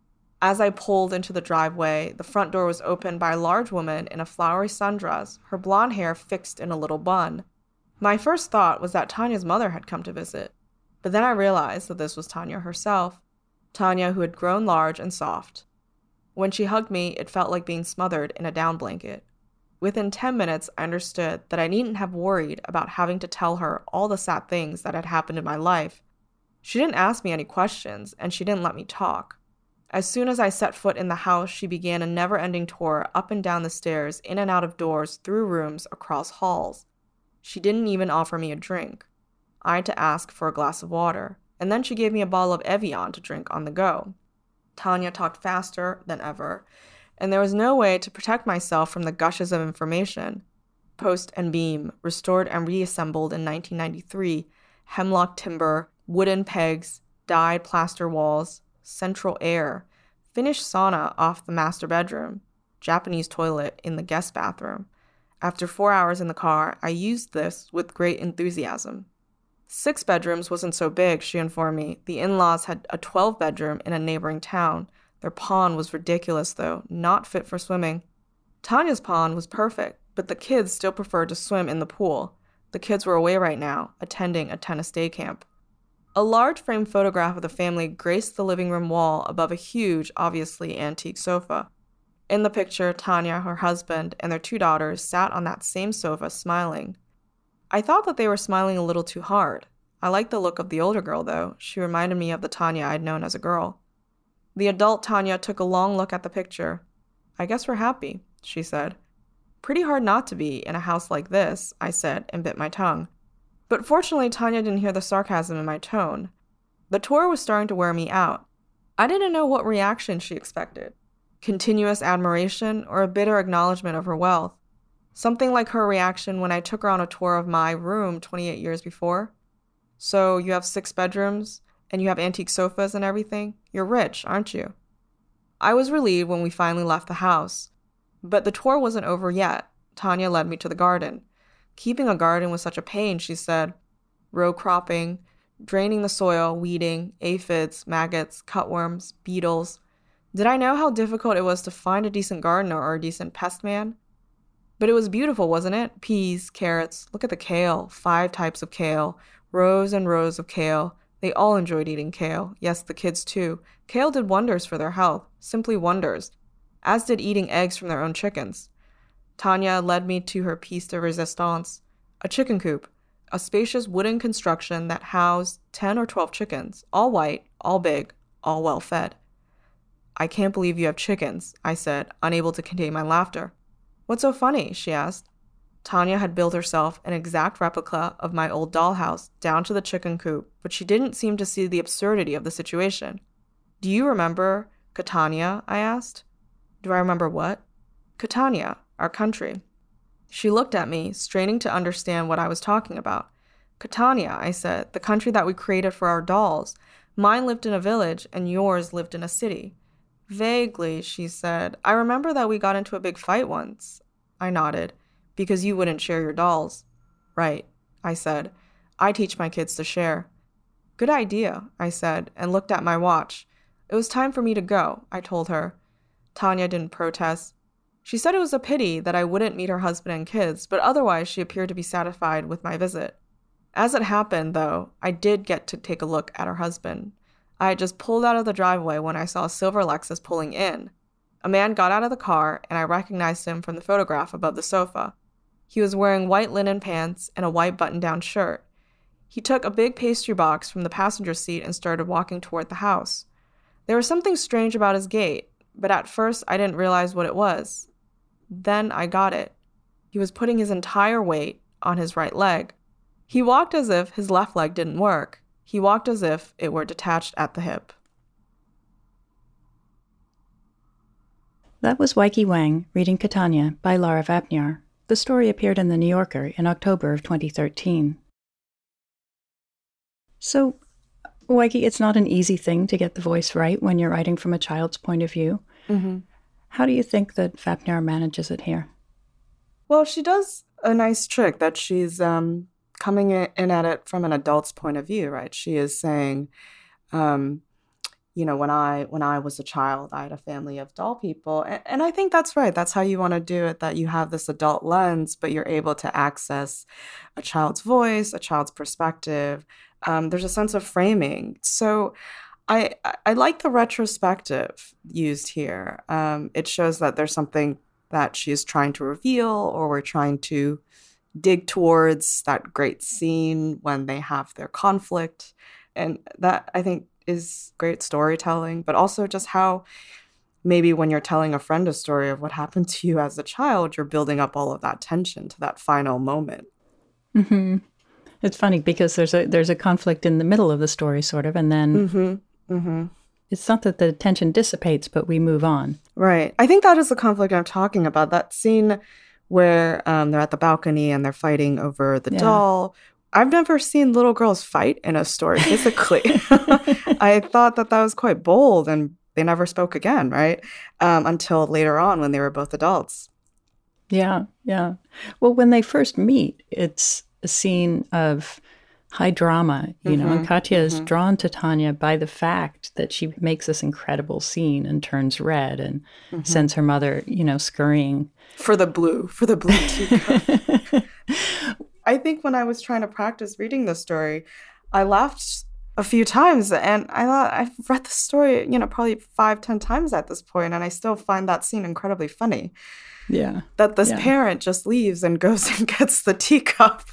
As I pulled into the driveway, the front door was opened by a large woman in a flowery sundress, her blonde hair fixed in a little bun. My first thought was that Tanya's mother had come to visit, but then I realized that this was Tanya herself, Tanya who had grown large and soft. When she hugged me, it felt like being smothered in a down blanket. Within 10 minutes, I understood that I needn't have worried about having to tell her all the sad things that had happened in my life. She didn't ask me any questions, and she didn't let me talk. As soon as I set foot in the house, she began a never-ending tour up and down the stairs, in and out of doors, through rooms, across halls. She didn't even offer me a drink. I had to ask for a glass of water, and then she gave me a bottle of Evian to drink on the go. Tanya talked faster than ever, and there was no way to protect myself from the gushes of information. Post and beam, restored and reassembled in 1993, hemlock timber, wooden pegs, dyed plaster walls, central air, finished sauna off the master bedroom, Japanese toilet in the guest bathroom. After 4 hours in the car, I used this with great enthusiasm. 6 bedrooms wasn't so big, she informed me. The in-laws had a 12-bedroom in a neighboring town. Their pond was ridiculous, though, not fit for swimming. Tanya's pond was perfect, but the kids still preferred to swim in the pool. The kids were away right now, attending a tennis day camp. A large frame photograph of the family graced the living room wall above a huge, obviously antique sofa. In the picture, Tanya, her husband, and their 2 daughters sat on that same sofa smiling. I thought that they were smiling a little too hard. I liked the look of the older girl, though. She reminded me of the Tanya I'd known as a girl. The adult Tanya took a long look at the picture. "I guess we're happy," she said. "Pretty hard not to be in a house like this," I said, and bit my tongue. But fortunately, Tanya didn't hear the sarcasm in my tone. The tour was starting to wear me out. I didn't know what reaction she expected. Continuous admiration or a bitter acknowledgement of her wealth. Something like her reaction when I took her on a tour of my room 28 years before. "So you have 6 bedrooms, and you have antique sofas and everything? You're rich, aren't you?" I was relieved when we finally left the house. But the tour wasn't over yet. Tanya led me to the garden. Keeping a garden was such a pain, she said. Row cropping, draining the soil, weeding, aphids, maggots, cutworms, beetles. Did I know how difficult it was to find a decent gardener or a decent pest man? But it was beautiful, wasn't it? Peas, carrots, look at the kale, 5 types of kale, Rows and rows of kale. They all enjoyed eating kale. Yes, the kids too. Kale did wonders for their health, simply wonders, as did eating eggs from their own chickens. Tanya led me to her piece de resistance, a chicken coop, a spacious wooden construction that housed 10 or 12 chickens, all white, all big, all well fed. I can't believe you have chickens, I said, unable to contain my laughter. What's so funny? She asked. Tanya had built herself an exact replica of my old dollhouse down to the chicken coop, but she didn't seem to see the absurdity of the situation. Do you remember Catania? I asked. Do I remember what? Catania, our country. She looked at me, straining to understand what I was talking about. Catania, I said, the country that we created for our dolls. Mine lived in a village, and yours lived in a city. Vaguely, she said. I remember that we got into a big fight once. I nodded. Because you wouldn't share your dolls. Right, I said. I teach my kids to share. Good idea, I said, and looked at my watch. It was time for me to go, I told her. Tanya didn't protest. She said it was a pity that I wouldn't meet her husband and kids, but otherwise she appeared to be satisfied with my visit. As it happened, though, I did get to take a look at her husband. I had just pulled out of the driveway when I saw a silver Lexus pulling in. A man got out of the car, and I recognized him from the photograph above the sofa. He was wearing white linen pants and a white button-down shirt. He took a big pastry box from the passenger seat and started walking toward the house. There was something strange about his gait, but at first I didn't realize what it was. Then I got it. He was putting his entire weight on his right leg. He walked as if his left leg didn't work. He walked as if it were detached at the hip. That was Weike Wang reading Catania by Lara Vapnyar. The story appeared in The New Yorker in October of 2013. So, Weike, it's not an easy thing to get the voice right when you're writing from a child's point of view. Mm-hmm. How do you think that Vapnyar manages it here? Well, she does a nice trick that she's coming in at it from an adult's point of view, right? She is saying, when I was a child, I had a family of doll people. And I think that's right. That's how you want to do it, that you have this adult lens, but you're able to access a child's voice, a child's perspective. There's a sense of framing. So I like the retrospective used here. It shows that there's something that she's trying to reveal, or we're trying to dig towards that great scene when they have their conflict. And that, I think, is great storytelling, but also just how maybe when you're telling a friend a story of what happened to you as a child, you're building up all of that tension to that final moment. Mm-hmm. It's funny because there's a conflict in the middle of the story, sort of, and then it's not that the tension dissipates, but we move on. Right. I think that is the conflict I'm talking about. That scene where they're at the balcony and they're fighting over the doll. I've never seen little girls fight in a story physically. I thought that was quite bold, and they never spoke again, right? Until later on when they were both adults. Yeah, yeah. Well, when they first meet, it's a scene of high drama, and Katya is drawn to Tanya by the fact that she makes this incredible scene and turns red and sends her mother, scurrying. For the blue teacup. I think when I was trying to practice reading this story, I laughed a few times, and I thought I've read the story, probably 5-10 times at this point, and I still find that scene incredibly funny. Yeah. That this parent just leaves and goes and gets the teacup.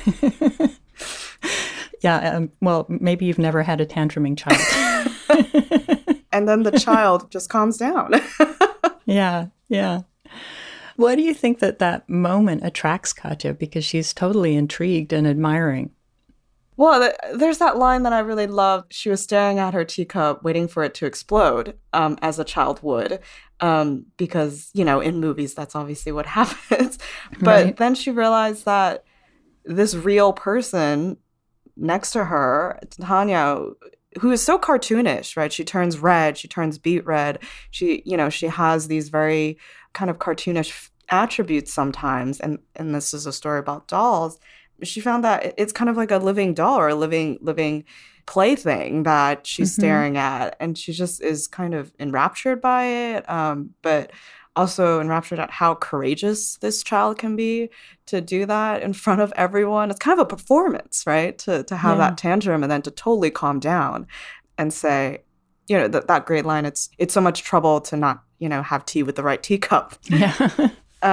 Yeah, well, maybe you've never had a tantruming child. And then the child just calms down. Yeah. Why do you think that moment attracts Katya? Because she's totally intrigued and admiring. Well, there's that line that I really loved. She was staring at her teacup, waiting for it to explode, as a child would, because, in movies, that's obviously what happens. But then she realized that this real person next to her, Tanya, who is so cartoonish, right? She turns red, she turns beet red. She has these very kind of cartoonish attributes sometimes. And this is a story about dolls. She found that it's kind of like a living doll or a living plaything that she's staring at, and she just is kind of enraptured by it, but also enraptured at how courageous this child can be to do that in front of everyone. It's kind of a performance, right? To have that tantrum and then to totally calm down and say, that great line, it's so much trouble to not, have tea with the right teacup. Yeah.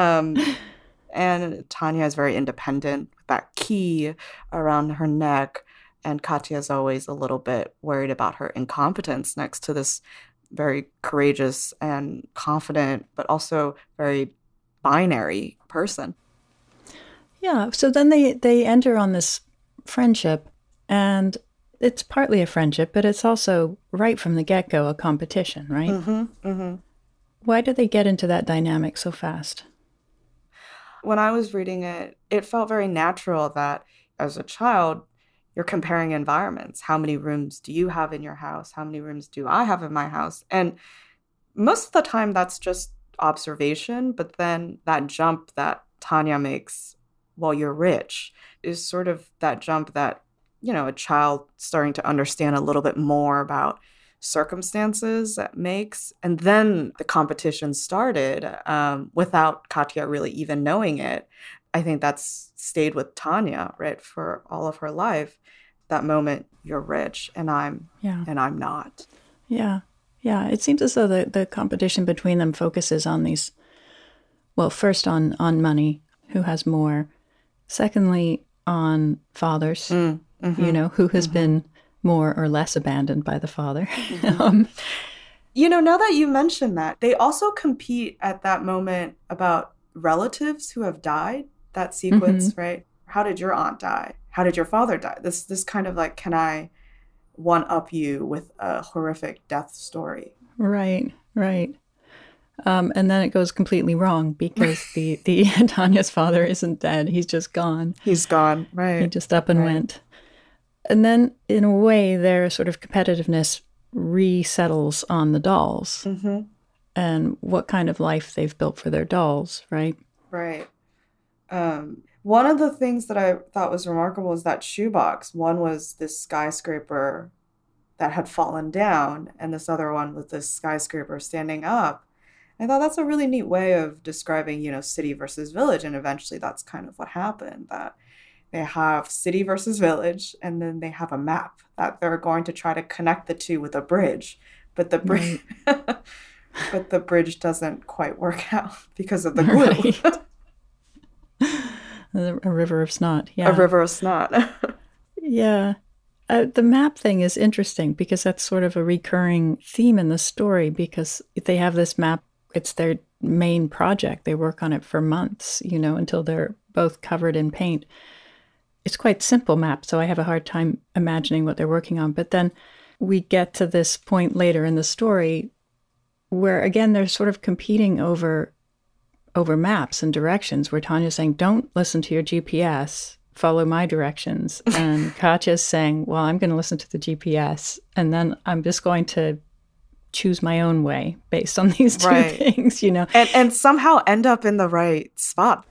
And Tanya is very independent with that key around her neck. And Katya is always a little bit worried about her incompetence next to this very courageous and confident, but also very binary person. Yeah. So then they enter on this friendship, and it's partly a friendship, but it's also right from the get-go a competition, right? Mm-hmm, mm-hmm. Why did they get into that dynamic so fast? When I was reading it, it felt very natural that as a child, you're comparing environments. How many rooms do you have in your house? How many rooms do I have in my house? And most of the time, that's just observation. But then that jump that Tanya makes, well, you're rich, is sort of that jump that, a child starting to understand a little bit more about circumstances that makes. And then the competition started without Katya really even knowing it. I think that's stayed with Tanya, right, for all of her life. That moment, you're rich and I'm not. Yeah. Yeah. It seems as though the competition between them focuses on these, well, first on money, who has more. Secondly, on fathers, who has been more or less abandoned by the father. Now that you mentioned that, they also compete at that moment about relatives who have died. That sequence, right? How did your aunt die? How did your father die? This kind of like, can I one-up you with a horrific death story? Right. And then it goes completely wrong because the Tanya's father isn't dead. He's just gone. He's gone, right. He just up and went. And then, in a way, their sort of competitiveness resettles on the dolls and what kind of life they've built for their dolls, right? Right. One of the things that I thought was remarkable is that shoebox. One was this skyscraper that had fallen down, and this other one was this skyscraper standing up. I thought that's a really neat way of describing, city versus village, and eventually that's kind of what happened, that they have city versus village, and then they have a map that they're going to try to connect the two with a bridge, but the bridge, but the bridge doesn't quite work out because of the glue. Right. A river of snot. Yeah. A river of snot. Yeah. The map thing is interesting because that's sort of a recurring theme in the story, because they have this map. It's their main project. They work on it for months, until they're both covered in paint. It's quite simple map, so I have a hard time imagining what they're working on. But then we get to this point later in the story where, again, they're sort of competing over maps and directions, where Tanya's saying, don't listen to your GPS, follow my directions. And Katya's saying, well, I'm going to listen to the GPS, and then I'm just going to choose my own way based on these two things, And somehow end up in the right spot.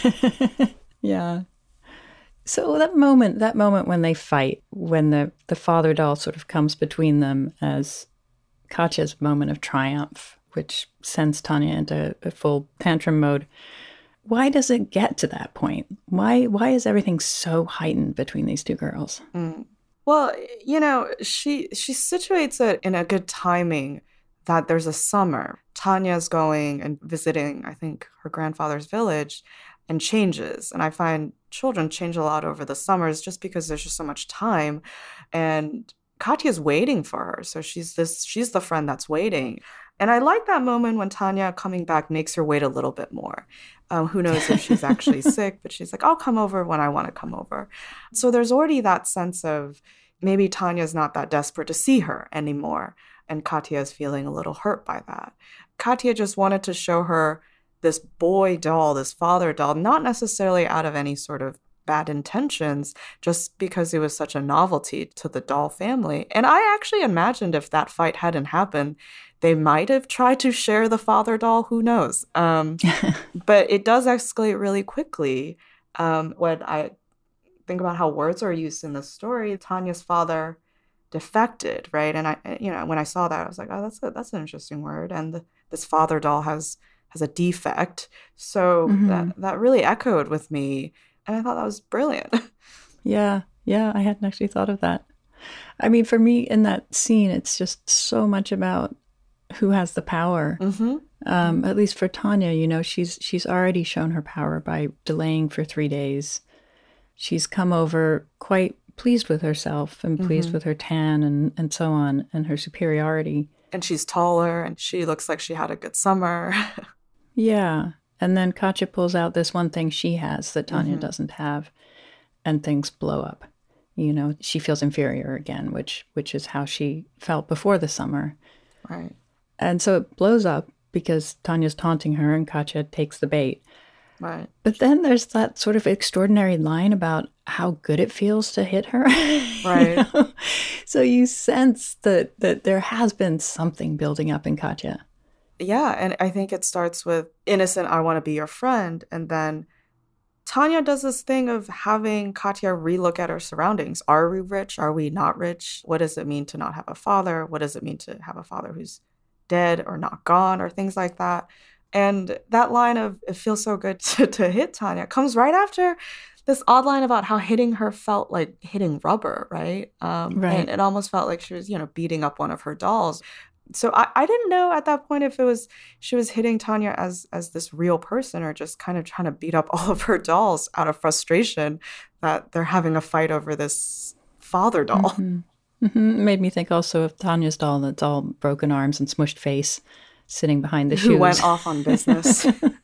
Yeah. So that moment when they fight, when the father doll sort of comes between them as Katya's moment of triumph, which sends Tanya into a full tantrum mode. Why does it get to that point? Why is everything so heightened between these two girls? Well, she situates it in a good timing that there's a summer. Tanya's going and visiting, I think, her grandfather's village, and changes. And I find children change a lot over the summers just because there's just so much time. And Katya's waiting for her. So she's the friend that's waiting. And I like that moment when Tanya coming back makes her wait a little bit more. Who knows if she's actually sick, but she's like, I'll come over when I want to come over. So there's already that sense of maybe Tanya's not that desperate to see her anymore. And Katya is feeling a little hurt by that. Katya just wanted to show her this boy doll, this father doll, not necessarily out of any sort of bad intentions, just because it was such a novelty to the doll family. And I actually imagined if that fight hadn't happened, they might have tried to share the father doll, who knows? But it does escalate really quickly. When I think about how words are used in the story, Tanya's father defected, right? And when I saw that, I was like, oh, that's an interesting word. And this father doll has a defect. So that really echoed with me. And I thought that was brilliant. Yeah. Yeah. I hadn't actually thought of that. I mean, for me in that scene, it's just so much about who has the power. At least for Tanya, she's already shown her power by delaying for 3 days. She's come over quite pleased with herself and pleased with her tan and so on, and her superiority. And she's taller, and she looks like she had a good summer. Yeah. And then Katya pulls out this one thing she has that Tanya doesn't have, and things blow up. She feels inferior again, which is how she felt before the summer. Right. And so it blows up because Tanya's taunting her and Katya takes the bait. Right. But then there's that sort of extraordinary line about how good it feels to hit her. Right. So you sense that there has been something building up in Katya. Yeah, and I think it starts with innocent, I want to be your friend. And then Tanya does this thing of having Katya relook at her surroundings. Are we rich? Are we not rich? What does it mean to not have a father? What does it mean to have a father who's dead or not gone or things like that? And that line of it feels so good to hit Tanya comes right after this odd line about how hitting her felt like hitting rubber, right? Right. And it almost felt like she was, beating up one of her dolls. So I didn't know at that point if she was hitting Tanya as this real person or just kind of trying to beat up all of her dolls out of frustration that they're having a fight over this father doll. It made me think also of Tanya's doll that's all broken arms and smushed face sitting behind the shoes. Who went off on business.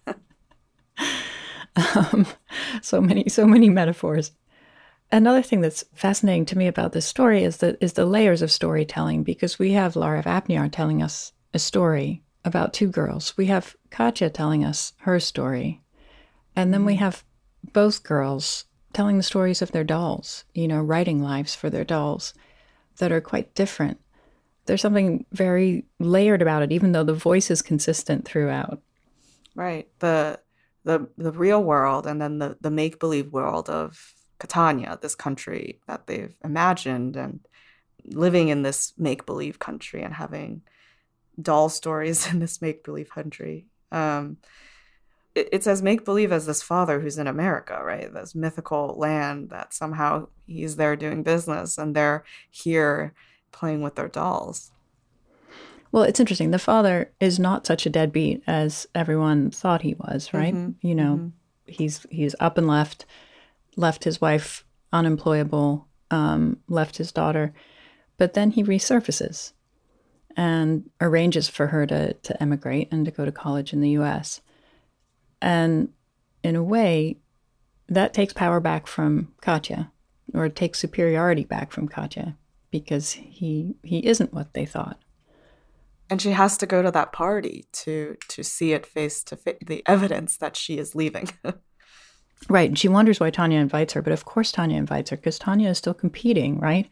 So many metaphors. Another thing that's fascinating to me about this story is the layers of storytelling, because we have Lara Vapniar telling us a story about two girls. We have Katya telling us her story. And then we have both girls telling the stories of their dolls, writing lives for their dolls that are quite different. There's something very layered about it, even though the voice is consistent throughout. Right. The real world and then the make-believe world of Catania, this country that they've imagined, and living in this make-believe country and having doll stories in this make-believe country. It's as make-believe as this father who's in America, right? This mythical land that somehow he's there doing business and they're here playing with their dolls. Well, it's interesting. The father is not such a deadbeat as everyone thought he was, right? He's up and left his wife unemployable, left his daughter, but then he resurfaces and arranges for her to emigrate and to go to college in the U.S. And in a way, that takes power back from Katya, or it takes superiority back from Katya, because he isn't what they thought. And she has to go to that party to see it face to face, the evidence that she is leaving. Right. And she wonders why Tanya invites her. But of course Tanya invites her because Tanya is still competing, right?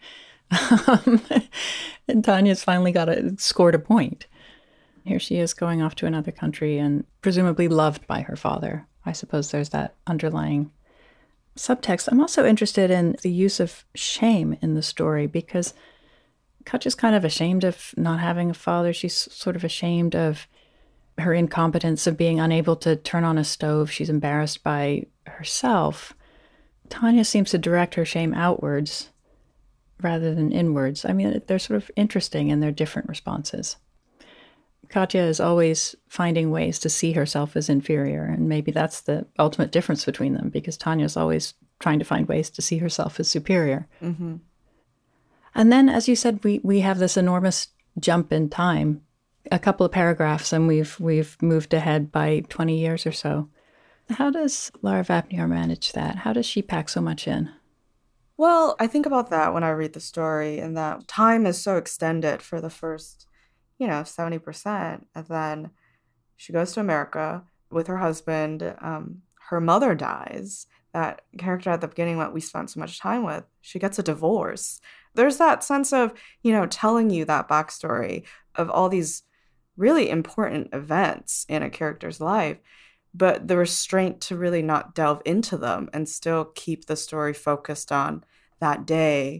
And Tanya's finally scored a point. Here she is going off to another country and presumably loved by her father. I suppose there's that underlying subtext. I'm also interested in the use of shame in the story, because Katya's kind of ashamed of not having a father. She's sort of ashamed of her incompetence of being unable to turn on a stove. She's embarrassed by herself. Tanya seems to direct her shame outwards rather than inwards. I mean, they're sort of interesting in their different responses. Katya is always finding ways to see herself as inferior, and maybe that's the ultimate difference between them, because Tanya's always trying to find ways to see herself as superior. Mm-hmm. And then, as you said, we have this enormous jump in time, a couple of paragraphs, and we've moved ahead by 20 years or so. How does Lara Vapniar manage that? How does she pack so much in? Well, I think about that when I read the story, and that time is so extended for the first, 70%. And then she goes to America with her husband. Her mother dies. That character at the beginning that we spent so much time with, she gets a divorce. There's that sense of, telling you that backstory of all these really important events in a character's life, but the restraint to really not delve into them and still keep the story focused on that day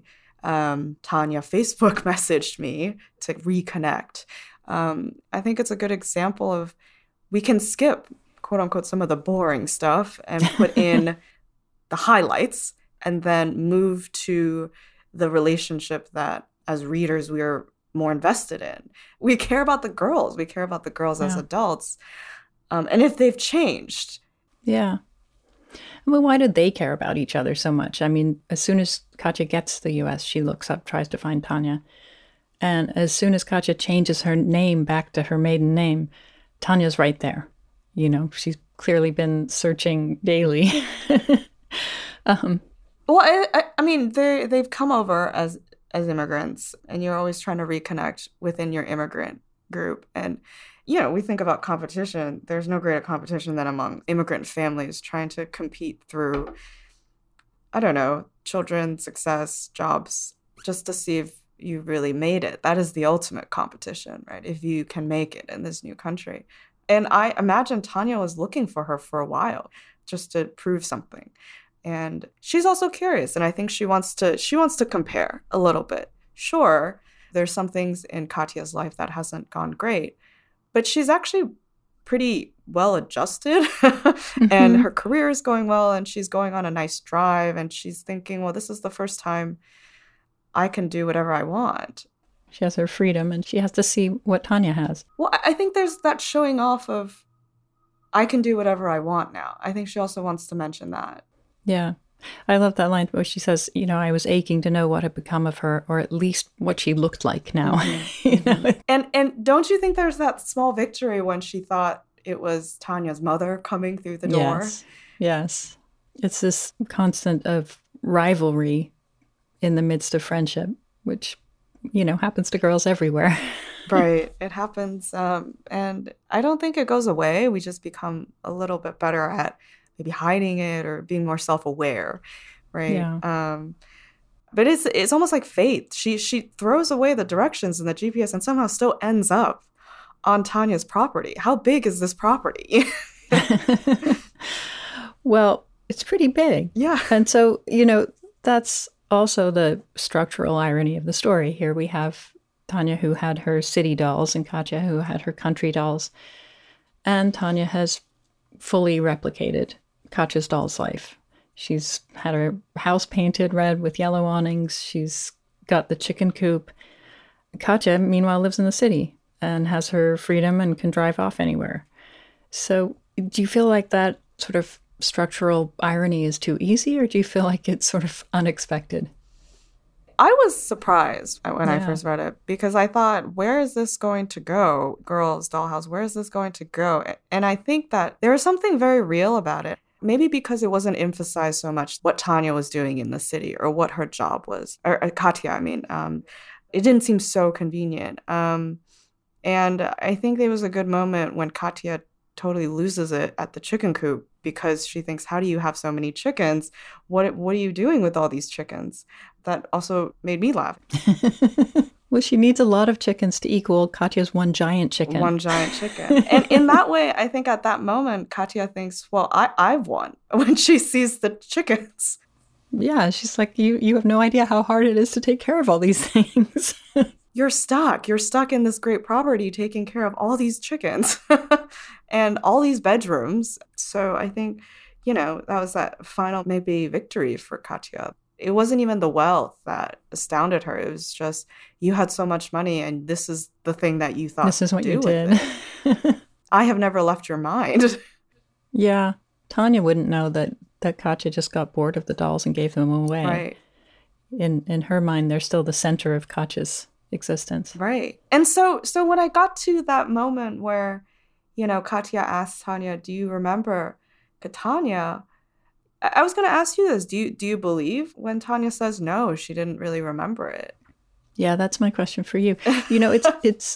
Tanya Facebook messaged me to reconnect. I think it's a good example of we can skip, quote unquote, some of the boring stuff and put in the highlights and then move to the relationship that as readers we are more invested in. We care about the girls. We care about the girls as adults. And if they've changed. Yeah. Well, why did they care about each other so much? I mean, as soon as Katya gets to the U.S., she looks up, tries to find Tanya. And as soon as Katya changes her name back to her maiden name, Tanya's right there. You know, she's clearly been searching daily. Well, I mean, they've come over as immigrants, and you're always trying to reconnect within your immigrant group. And, you know, we think about competition. There's no greater competition than among immigrant families trying to compete through, I don't know, children, success, jobs, just to see if you really made it. That is the ultimate competition, right? If you can make it in this new country. And I imagine Tanya was looking for her for a while just to prove something. And she's also curious, and I think she wants to compare a little bit. Sure, there's some things in Katya's life that hasn't gone great, but she's actually pretty well adjusted and her career is going well and she's going on a nice drive and she's thinking, well, this is the first time I can do whatever I want. She has her freedom and she has to see what Tanya has. Well, I think there's that showing off of I can do whatever I want now. I think she also wants to mention that. Yeah. I love that line where she says, you know, I was aching to know what had become of her, or at least what she looked like now. You know? And don't you think there's that small victory when she thought it was Tanya's mother coming through the door? Yes. It's this constant of rivalry in the midst of friendship, which, you know, happens to girls everywhere. Right. It happens. And I don't think it goes away. We just become a little bit better at maybe hiding it or being more self-aware, right? Yeah. But it's almost like fate. She throws away the directions in the GPS and somehow still ends up on Tanya's property. How big is this property? Well, it's pretty big. Yeah. And so, you know, that's also the structural irony of the story. Here we have Tanya who had her city dolls and Katya who had her country dolls. And Tanya has fully replicated Katya's doll's life. She's had her house painted red with yellow awnings. She's got the chicken coop. Katya, meanwhile, lives in the city and has her freedom and can drive off anywhere. So do you feel like that sort of structural irony is too easy, or do you feel like it's sort of unexpected? I was surprised when I first read it because I thought, where is this going to go? Girls, Dollhouse, where is this going to go? And I think that there was something very real about it. Maybe because it wasn't emphasized so much what Tanya was doing in the city or what her job was. Or Katya, I mean. It didn't seem so convenient. And I think there was a good moment when Katya totally loses it at the chicken coop because she thinks, how do you have so many chickens? What are you doing with all these chickens? That also made me laugh. Well, she needs a lot of chickens to equal Katya's one giant chicken. One giant chicken. And in that way, I think at that moment, Katya thinks, well, I've won when she sees the chickens. Yeah, she's like, you have no idea how hard it is to take care of all these things. You're stuck in this great property taking care of all these chickens and all these bedrooms. So I think, you know, that was that final maybe victory for Katya. It wasn't even the wealth that astounded her. It was just, you had so much money and this is the thing that you thought this is what you did. I have never left your mind. Yeah. Tanya wouldn't know that Katya just got bored of the dolls and gave them away. Right. In her mind, they're still the center of Katya's existence. Right. And so when I got to that moment where, you know, Katya asked Tanya, do you remember Tanya? I was going to ask you this. Do you believe when Tanya says no, she didn't really remember it? Yeah, that's my question for you. You know, it's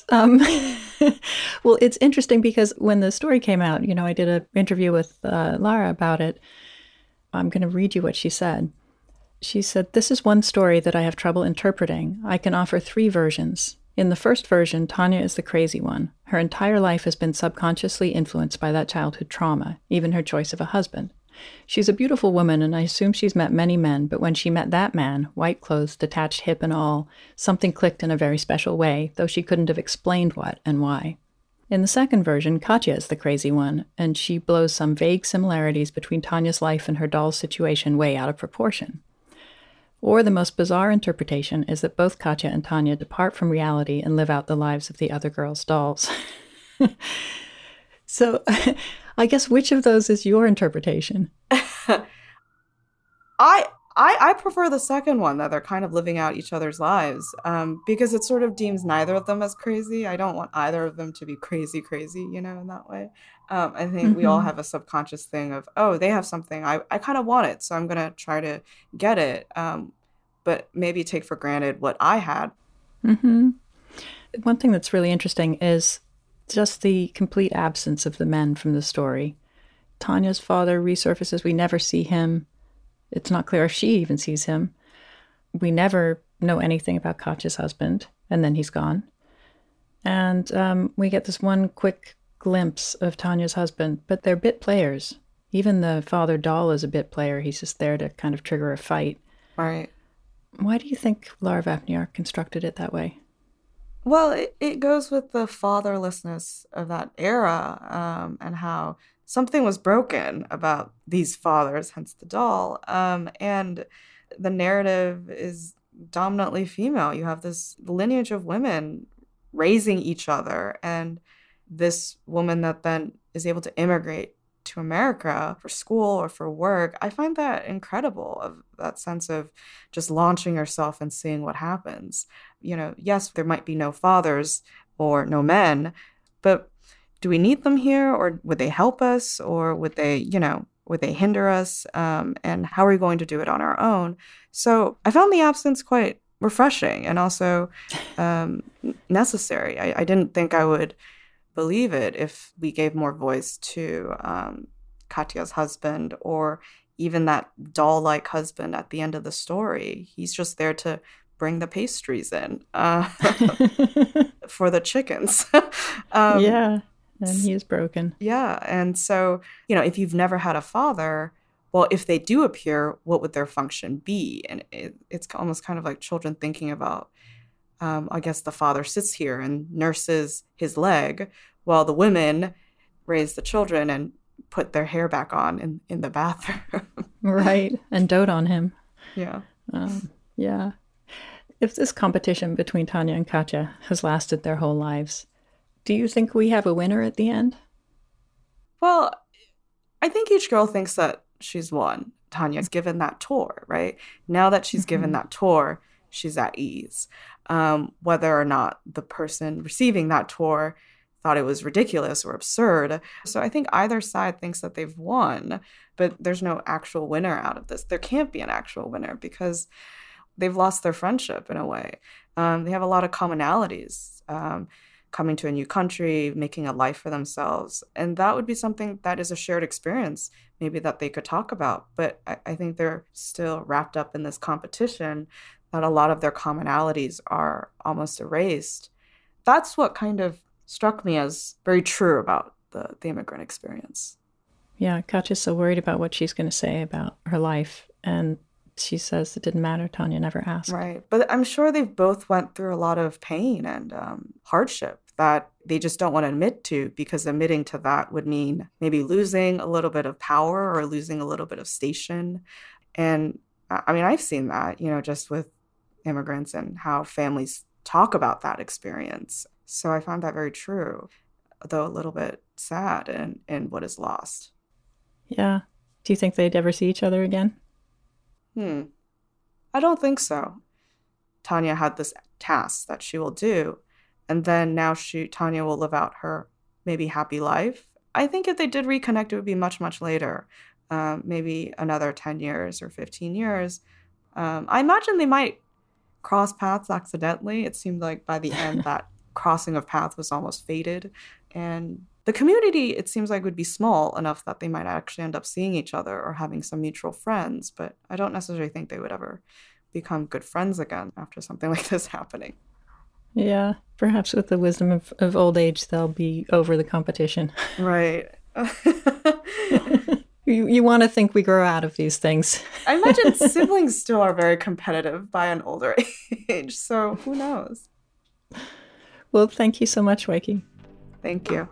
well, it's interesting because when the story came out, you know, I did an interview with Lara about it. I'm going to read you what she said. She said, "This is one story that I have trouble interpreting. I can offer 3 versions. In the first version, Tanya is the crazy one. Her entire life has been subconsciously influenced by that childhood trauma, even her choice of a husband. She's a beautiful woman, and I assume she's met many men, but when she met that man, white clothes, detached hip and all, something clicked in a very special way, though she couldn't have explained what and why. In the second version, Katya is the crazy one, and she blows some vague similarities between Tanya's life and her doll's situation way out of proportion. Or the most bizarre interpretation is that both Katya and Tanya depart from reality and live out the lives of the other girls' dolls. So, I guess which of those is your interpretation? I prefer the second one, that they're kind of living out each other's lives, because it sort of deems neither of them as crazy. I don't want either of them to be crazy, in that way. I think we all have a subconscious thing of, oh, they have something, I kind of want it, so I'm going to try to get it, but maybe take for granted what I had. Mm-hmm. One thing that's really interesting is just the complete absence of the men from the story. Tanya's father resurfaces. We never see him. It's not clear if she even sees him. We never know anything about Katya's husband, and then he's gone. And we get this one quick glimpse of Tanya's husband, but they're bit players. Even the father doll is a bit player. He's just there to kind of trigger a fight. Right. Why do you think Lara Vapniar constructed it that way? Well, it goes with the fatherlessness of that era, and how something was broken about these fathers, hence the doll. And the narrative is dominantly female. You have this lineage of women raising each other, and this woman that then is able to immigrate to America for school or for work. I find that incredible, of that sense of just launching yourself and seeing what happens. Yes, there might be no fathers or no men, but do we need them here, or would they help us, or would they hinder us? And how are we going to do it on our own? So I found the absence quite refreshing and also necessary. I didn't think I would believe it if we gave more voice to Katya's husband, or even that doll-like husband at the end of the story. He's just there to bring the pastries in for the chickens. Yeah, and he is broken. Yeah, and so, if you've never had a father, well, if they do appear, what would their function be? And it's almost kind of like children thinking about, I guess the father sits here and nurses his leg while the women raise the children and put their hair back on in the bathroom. Right, and dote on him. Yeah. Yeah. If this competition between Tanya and Katya has lasted their whole lives, do you think we have a winner at the end? Well, I think each girl thinks that she's won. Tanya's given that tour, right? Now that she's given that tour, she's at ease. Whether or not the person receiving that tour thought it was ridiculous or absurd. So I think either side thinks that they've won, but there's no actual winner out of this. There can't be an actual winner because they've lost their friendship in a way. They have a lot of commonalities, coming to a new country, making a life for themselves. And that would be something that is a shared experience, maybe that they could talk about. But I think they're still wrapped up in this competition that a lot of their commonalities are almost erased. That's what kind of struck me as very true about the immigrant experience. Yeah, Katya's so worried about what she's going to say about her life. And she says it didn't matter. Tanya never asked. Right. But I'm sure they've both went through a lot of pain and hardship that they just don't want to admit to, because admitting to that would mean maybe losing a little bit of power or losing a little bit of station. And I mean, I've seen that, just with immigrants and how families talk about that experience. So I found that very true, though a little bit sad in what is lost. Yeah. Do you think they'd ever see each other again? I don't think so. Tanya had this task that she will do, and then now Tanya will live out her maybe happy life. I think if they did reconnect, it would be much, much later, maybe another 10 years or 15 years. I imagine they might cross paths accidentally. It seemed like by the end that crossing of paths was almost fated. And the community, it seems like, would be small enough that they might actually end up seeing each other or having some mutual friends. But I don't necessarily think they would ever become good friends again after something like this happening. Yeah, perhaps with the wisdom of old age, they'll be over the competition. Right. You want to think we grow out of these things. I imagine siblings still are very competitive by an older age, so who knows? Well, thank you so much, Weike. Thank you.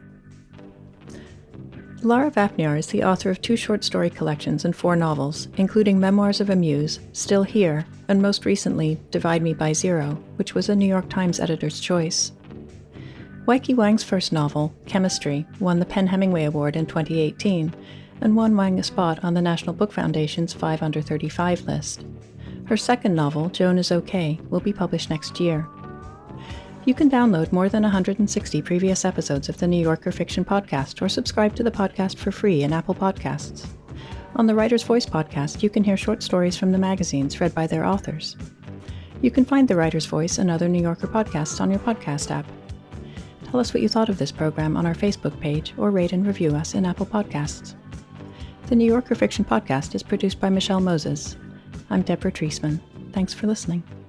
Lara Vapniar is the author of 2 short story collections and 4 novels, including Memoirs of a Muse, Still Here, and most recently, Divide Me by Zero, which was a New York Times editor's choice. Weike Wang's first novel, Chemistry, won the PEN/Hemingway Award in 2018, and won Wang a spot on the National Book Foundation's 5 Under 35 list. Her second novel, Joan is OK, will be published next year. You can download more than 160 previous episodes of the New Yorker Fiction Podcast or subscribe to the podcast for free in Apple Podcasts. On the Writer's Voice podcast, you can hear short stories from the magazines read by their authors. You can find the Writer's Voice and other New Yorker podcasts on your podcast app. Tell us what you thought of this program on our Facebook page or rate and review us in Apple Podcasts. The New Yorker Fiction Podcast is produced by Michelle Moses. I'm Deborah Treisman. Thanks for listening.